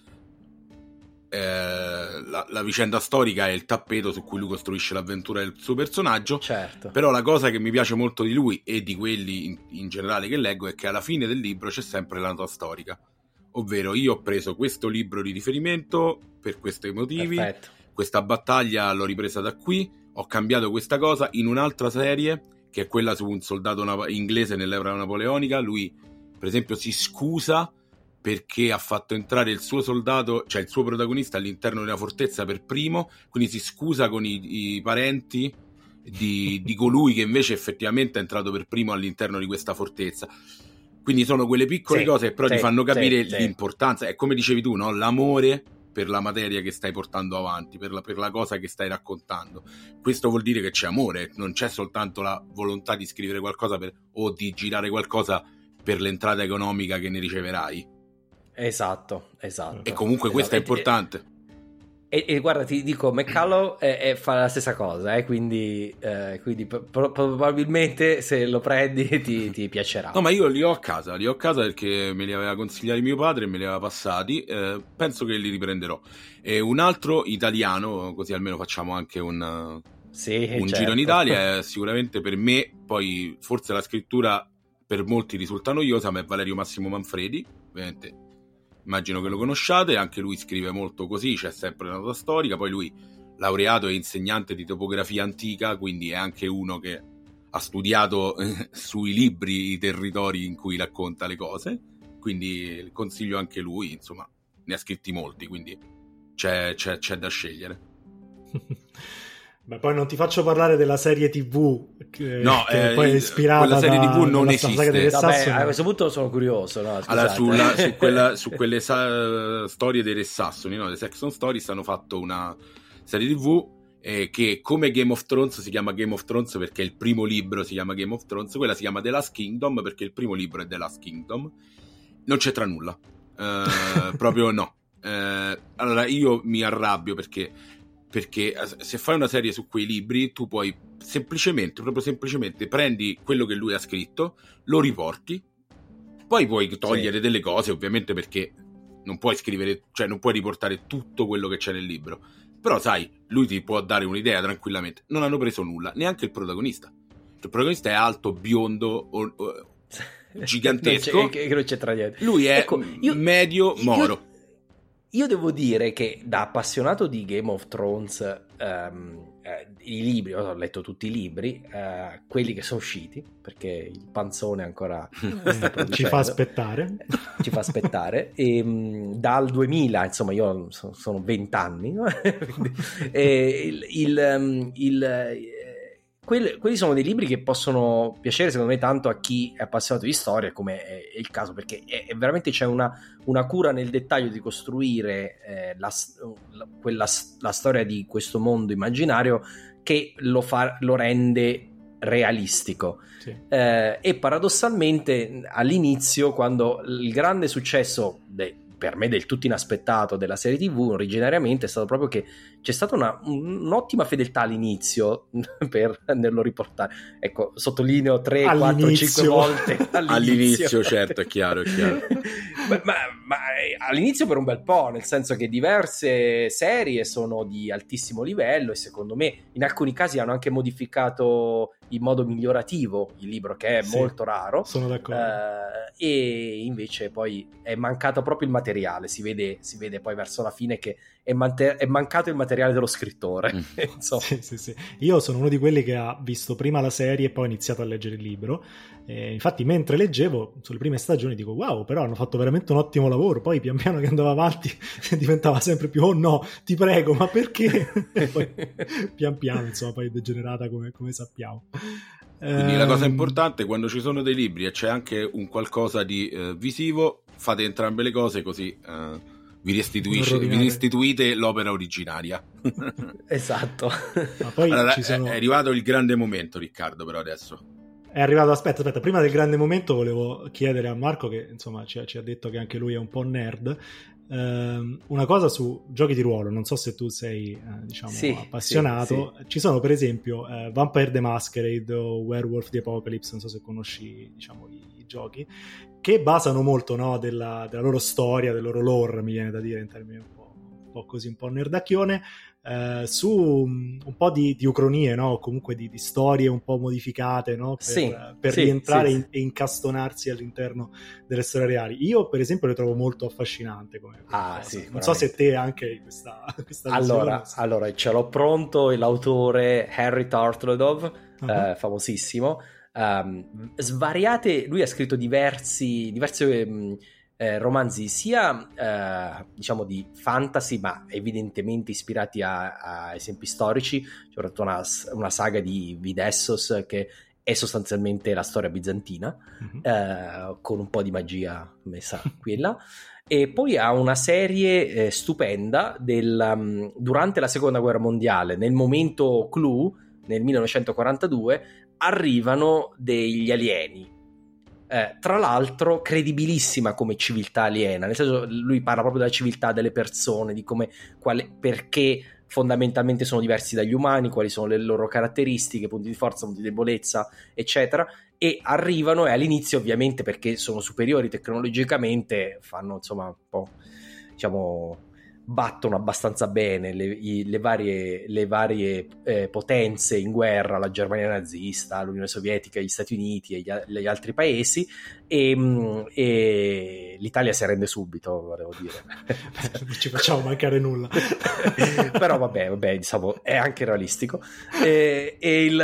la vicenda storica è il tappeto su cui lui costruisce l'avventura del suo personaggio. Certo. Però la cosa che mi piace molto di lui e di quelli in generale che leggo è che alla fine del libro c'è sempre la nota storica. Ovvero, io ho preso questo libro di riferimento per questi motivi, perfetto. Questa battaglia l'ho ripresa da qui, ho cambiato questa cosa in un'altra serie, che è quella su un soldato inglese nell'era napoleonica. Lui, per esempio, si scusa perché ha fatto entrare il suo soldato, cioè il suo protagonista, all'interno della fortezza per primo, quindi si scusa con i parenti di colui che invece effettivamente è entrato per primo all'interno di questa fortezza. Quindi sono quelle piccole cose che però ti fanno capire l'importanza, è come dicevi tu, no? L'amore per la materia che stai portando avanti, per la cosa che stai raccontando. Questo vuol dire che c'è amore, non c'è soltanto la volontà di scrivere qualcosa o di girare qualcosa per l'entrata economica che ne riceverai. Esatto. E comunque questo è importante. E guarda, ti dico, McCullough fa la stessa cosa, quindi probabilmente se lo prendi ti piacerà. No, ma io li ho a casa perché me li aveva consigliati mio padre e me li aveva passati, penso che li riprenderò. E un altro italiano, così almeno facciamo anche un giro in Italia, è sicuramente per me, poi forse la scrittura per molti risulta noiosa, ma è Valerio Massimo Manfredi, ovviamente. Immagino che lo conosciate, anche lui scrive molto così, c'è sempre una nota storica, poi lui laureato e insegnante di topografia antica, quindi è anche uno che ha studiato sui libri i territori in cui racconta le cose, quindi consiglio anche lui, insomma, ne ha scritti molti, quindi c'è da scegliere. Beh, poi non ti faccio parlare della serie TV che poi è ispirata quella serie TV non esiste. Vabbè, a questo punto sono curioso, no? Allora, su quelle storie dei Re Sassoni, no? The Saxon Stories, hanno fatto una serie TV che come Game of Thrones si chiama Game of Thrones perché il primo libro si chiama Game of Thrones, quella si chiama The Last Kingdom perché il primo libro è The Last Kingdom. Non c'entra nulla, proprio no. Allora io mi arrabbio perché se fai una serie su quei libri tu puoi proprio semplicemente prendi quello che lui ha scritto, lo riporti, poi puoi togliere delle cose ovviamente perché non puoi scrivere, cioè non puoi riportare tutto quello che c'è nel libro, però sai, lui ti può dare un'idea tranquillamente. Non hanno preso nulla, neanche il protagonista. Il protagonista è alto, biondo, gigantesco, che non c'entra niente. Lui è medio moro. Io devo dire che da appassionato di Game of Thrones, i libri, ho letto tutti i libri, quelli che sono usciti, perché il panzone ancora ci fa aspettare. E dal 2000, insomma, io sono 20 anni, no? Quelli sono dei libri che possono piacere secondo me tanto a chi è appassionato di storia, come è il caso, perché veramente c'è una cura nel dettaglio di costruire la storia di questo mondo immaginario che lo rende realistico. Sì. E paradossalmente all'inizio, quando il grande successo per me del tutto inaspettato della serie TV originariamente è stato proprio che c'è stata un'ottima fedeltà all'inizio per andarlo riportare. Ecco, sottolineo 3, 4, 5 volte all'inizio, certo, è chiaro. ma all'inizio per un bel po', nel senso che diverse serie sono di altissimo livello e secondo me in alcuni casi hanno anche modificato in modo migliorativo il libro, che è molto raro. Sono d'accordo. E invece poi è mancato proprio il materiale, si vede poi verso la fine che è mancato il materiale dello scrittore. Sì. Io sono uno di quelli che ha visto prima la serie e poi ha iniziato a leggere il libro. Infatti mentre leggevo sulle prime stagioni dico wow, però hanno fatto veramente un ottimo lavoro. Poi pian piano che andava avanti diventava sempre più oh no, ti prego, ma perché? E poi pian piano insomma poi è degenerata come sappiamo. Quindi la cosa importante, quando ci sono dei libri e c'è anche un qualcosa di visivo, fate entrambe le cose, così vi restituite l'opera originaria. Esatto. Ma poi allora, è arrivato il grande momento, Riccardo, però adesso è arrivato. Aspetta, prima del grande momento volevo chiedere a Marco, che insomma ci ha detto che anche lui è un po' nerd, una cosa su giochi di ruolo. Non so se tu sei appassionato. Sì. Ci sono per esempio Vampire the Masquerade o Werewolf the Apocalypse, non so se conosci i giochi, che basano molto, no, della loro storia, del loro lore, mi viene da dire in termini un po' così, un po' nerdacchione, su un po' di ucronie, no? Comunque di storie un po' modificate, no? Per rientrare e incastonarsi all'interno delle storie reali. Io per esempio le trovo molto affascinante come non so se te anche questa allora ce l'ho pronto, l'autore Harry Turtledove, famosissimo, svariate, lui ha scritto diversi romanzi sia diciamo di fantasy, ma evidentemente ispirati a esempi storici. C'è soprattutto una saga di Videssos che è sostanzialmente la storia bizantina, con un po' di magia messa qui e là. E poi ha una serie stupenda durante la seconda guerra mondiale, nel momento clou, nel 1942 arrivano degli alieni. Tra l'altro credibilissima come civiltà aliena, nel senso, lui parla proprio della civiltà delle persone, di perché fondamentalmente sono diversi dagli umani, quali sono le loro caratteristiche, punti di forza, punti di debolezza, eccetera, e arrivano, e all'inizio ovviamente perché sono superiori tecnologicamente fanno insomma un po', diciamo, battono abbastanza bene le varie potenze in guerra, la Germania nazista, l'Unione Sovietica, gli Stati Uniti e gli altri paesi, e l'Italia si arrende subito, volevo dire. Non ci facciamo mancare nulla. Però vabbè, diciamo, è anche realistico. E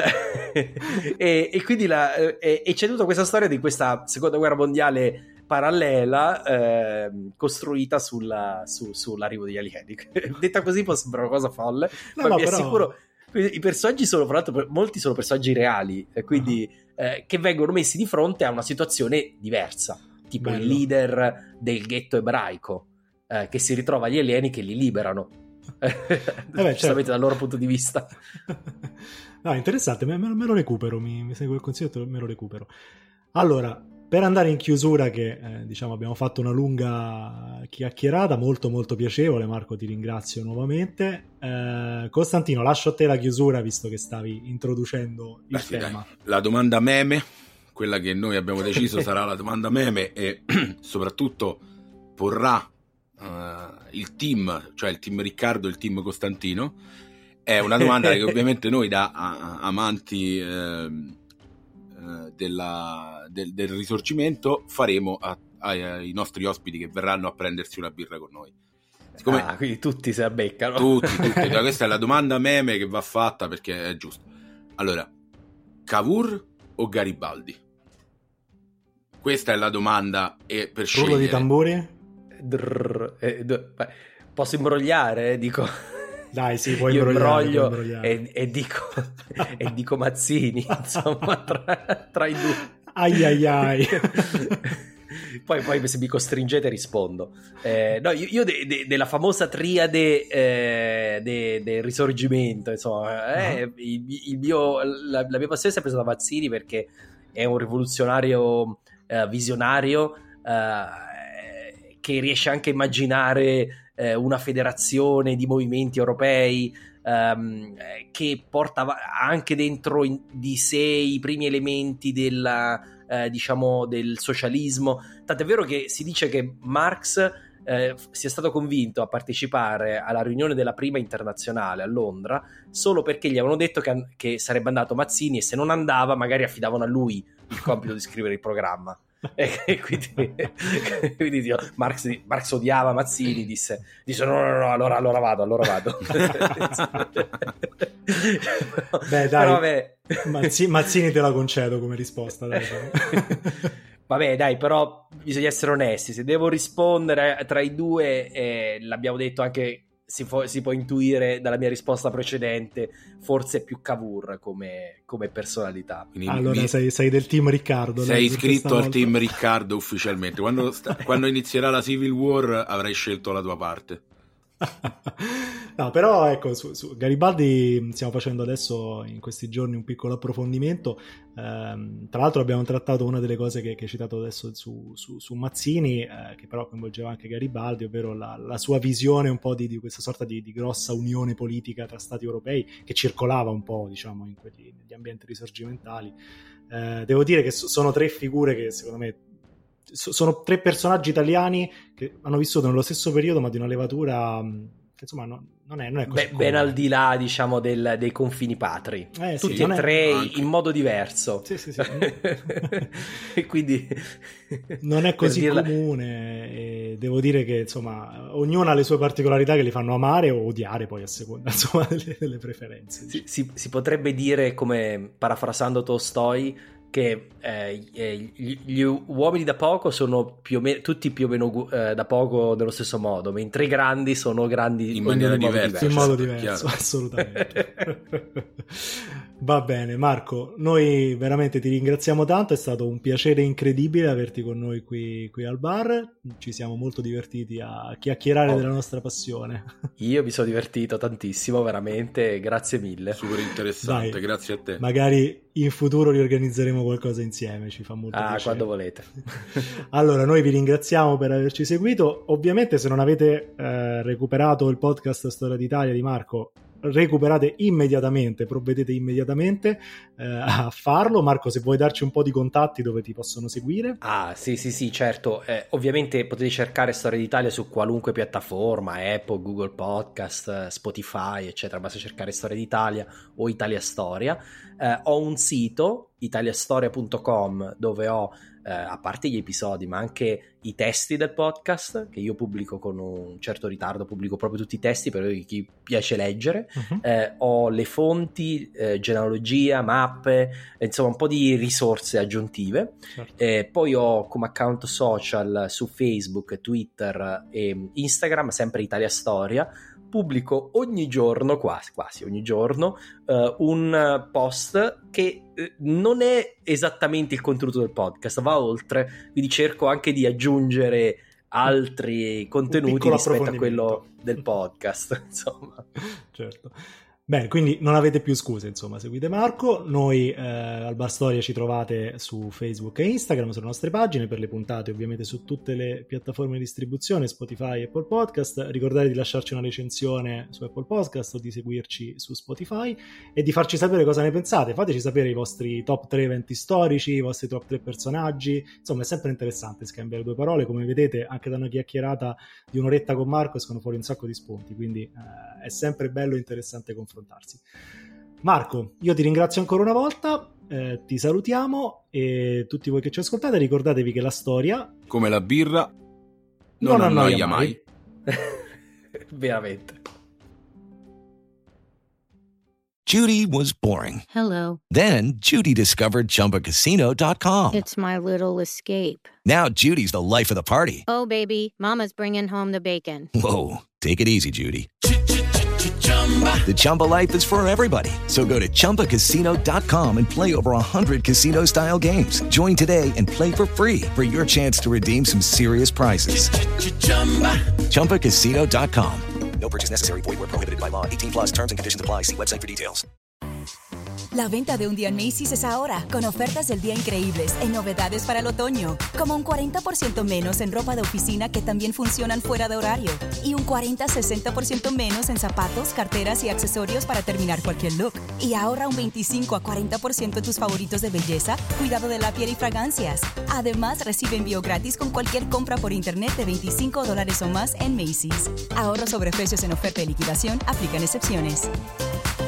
quindi c'è tutta questa storia di questa seconda guerra mondiale parallela, costruita sull'arrivo degli alieni. Detta così può sembrare una cosa folle, ma vi assicuro i personaggi sono, fra l'altro, molti sono personaggi reali, quindi che vengono messi di fronte a una situazione diversa, tipo il leader del ghetto ebraico che si ritrova agli alieni che li liberano, giustamente dal loro punto di vista. No, interessante, me lo recupero, mi segue il consiglio, me lo recupero. Allora, per andare in chiusura, che diciamo abbiamo fatto una lunga chiacchierata molto molto piacevole, Marco, ti ringrazio nuovamente. Costantino, lascio a te la chiusura, visto che stavi introducendo il tema. La domanda meme, quella che noi abbiamo deciso sarà la domanda meme, e soprattutto porrà il team, cioè il team Riccardo e il team Costantino. È una domanda che ovviamente noi da amanti del Risorgimento faremo ai nostri ospiti che verranno a prendersi una birra con noi. Quindi tutti si abbeccano. Tutti. Questa è la domanda meme che va fatta, perché è giusto. Allora, Cavour o Garibaldi? Questa è la domanda, e per scegliere. Rullo di tamburi? Posso imbrogliare? Dico. Dai, sì, puoi imbrogliare. E dico Mazzini, insomma, tra i due. Ai. Poi se mi costringete rispondo. No, io della famosa triade del Risorgimento, insomma, la mia passione è sempre stata Mazzini, perché è un rivoluzionario visionario, che riesce anche a immaginare una federazione di movimenti europei, che porta anche dentro di sé i primi elementi del socialismo. Tant'è vero che si dice che Marx sia stato convinto a partecipare alla riunione della prima internazionale a Londra solo perché gli avevano detto che sarebbe andato Mazzini, e se non andava magari affidavano a lui il compito di scrivere il programma. E quindi Marx odiava Mazzini, disse no, allora vado. Beh, dai, Mazzini te la concedo come risposta, dai. Vabbè, dai, però bisogna essere onesti. Se devo rispondere tra i due, l'abbiamo detto anche, si può intuire dalla mia risposta precedente, forse è più Cavour come personalità. Allora sei del team Riccardo. Sei iscritto al team Riccardo ufficialmente. Quando inizierà la Civil War avrai scelto la tua parte. No, però ecco, su Garibaldi stiamo facendo adesso in questi giorni un piccolo approfondimento. Tra l'altro abbiamo trattato una delle cose che hai citato adesso su Mazzini, che però coinvolgeva anche Garibaldi, ovvero la sua visione un po' di questa sorta di grossa unione politica tra stati europei che circolava un po', diciamo, negli ambienti risorgimentali. Devo dire che sono tre figure che secondo me sono tre personaggi italiani che hanno vissuto nello stesso periodo, ma di una levatura che insomma non è così ben al di là, diciamo, dei confini patri, tutti e tre in modo diverso. Sì. E quindi non è così comune, e devo dire che insomma ognuno ha le sue particolarità che li fanno amare o odiare, poi a seconda, insomma, delle preferenze. Si potrebbe dire, come parafrasando Tolstoi, che gli uomini da poco sono tutti più o meno da poco nello stesso modo, mentre i grandi sono grandi in maniera diversa. In modo diverso, assolutamente. Va bene, Marco, noi veramente ti ringraziamo tanto, è stato un piacere incredibile averti con noi qui al bar, ci siamo molto divertiti a chiacchierare della nostra passione. Io mi sono divertito tantissimo, veramente, grazie mille. Super interessante. Dai, grazie a te. Magari in futuro riorganizzeremo qualcosa insieme, ci fa molto piacere. Quando volete. Allora, noi vi ringraziamo per averci seguito. Ovviamente, se non avete recuperato il podcast Storia d'Italia di Marco, recuperate immediatamente, provvedete immediatamente a farlo. Marco, se vuoi darci un po' di contatti dove ti possono seguire. Sì, certo. Ovviamente potete cercare Storia d'Italia su qualunque piattaforma, Apple, Google Podcast, Spotify, eccetera. Basta cercare Storia d'Italia o Italia Storia. Ho un sito, italiastoria.com, dove ho a parte gli episodi ma anche i testi del podcast, che io pubblico con un certo ritardo, pubblico proprio tutti i testi per chi piace leggere. Ho le fonti, genealogia, mappe, insomma un po' di risorse aggiuntive. Certo. Poi ho come account social su Facebook, Twitter e Instagram sempre Italia Storia. Pubblico ogni giorno, quasi ogni giorno, un post che non è esattamente il contenuto del podcast, va oltre, quindi cerco anche di aggiungere altri contenuti rispetto a quello del podcast, insomma. Certo. Bene, quindi non avete più scuse, insomma, seguite Marco. Noi al Bar Storia ci trovate su Facebook e Instagram, sulle nostre pagine, per le puntate ovviamente su tutte le piattaforme di distribuzione, Spotify e Apple Podcast. Ricordate di lasciarci una recensione su Apple Podcast o di seguirci su Spotify e di farci sapere cosa ne pensate. Fateci sapere i vostri top 3 eventi storici, i vostri top 3 personaggi. Insomma, è sempre interessante scambiare due parole. Come vedete, anche da una chiacchierata di un'oretta con Marco escono fuori un sacco di spunti, quindi è sempre bello e interessante confrontarsi. Marco, io ti ringrazio ancora una volta, ti salutiamo, e tutti voi che ci ascoltate ricordatevi che la storia, come la birra, non annoia mai. Veramente. Judy was boring. Hello. Then Judy discovered ChumbaCasino.com. It's my little escape. Now Judy's the life of the party. Oh, baby, mama's bringing home the bacon. Whoa, take it easy, Judy. The Chumba life is for everybody. So go to ChumbaCasino.com and play over 100 casino-style games. Join today and play for free for your chance to redeem some serious prizes. ChumbaCasino.com. No purchase necessary. Void where prohibited by law. 18+ terms and conditions apply. See website for details. La venta de un día en Macy's es ahora, con ofertas del día increíbles en novedades para el otoño, como un 40% menos en ropa de oficina que también funcionan fuera de horario, y un 40-60% menos en zapatos, carteras y accesorios para terminar cualquier look. Y ahorra un 25 a 40% en tus favoritos de belleza, cuidado de la piel y fragancias. Además, recibe envío gratis con cualquier compra por internet de $25 o más en Macy's. Ahorro sobre precios en oferta y liquidación, aplican excepciones.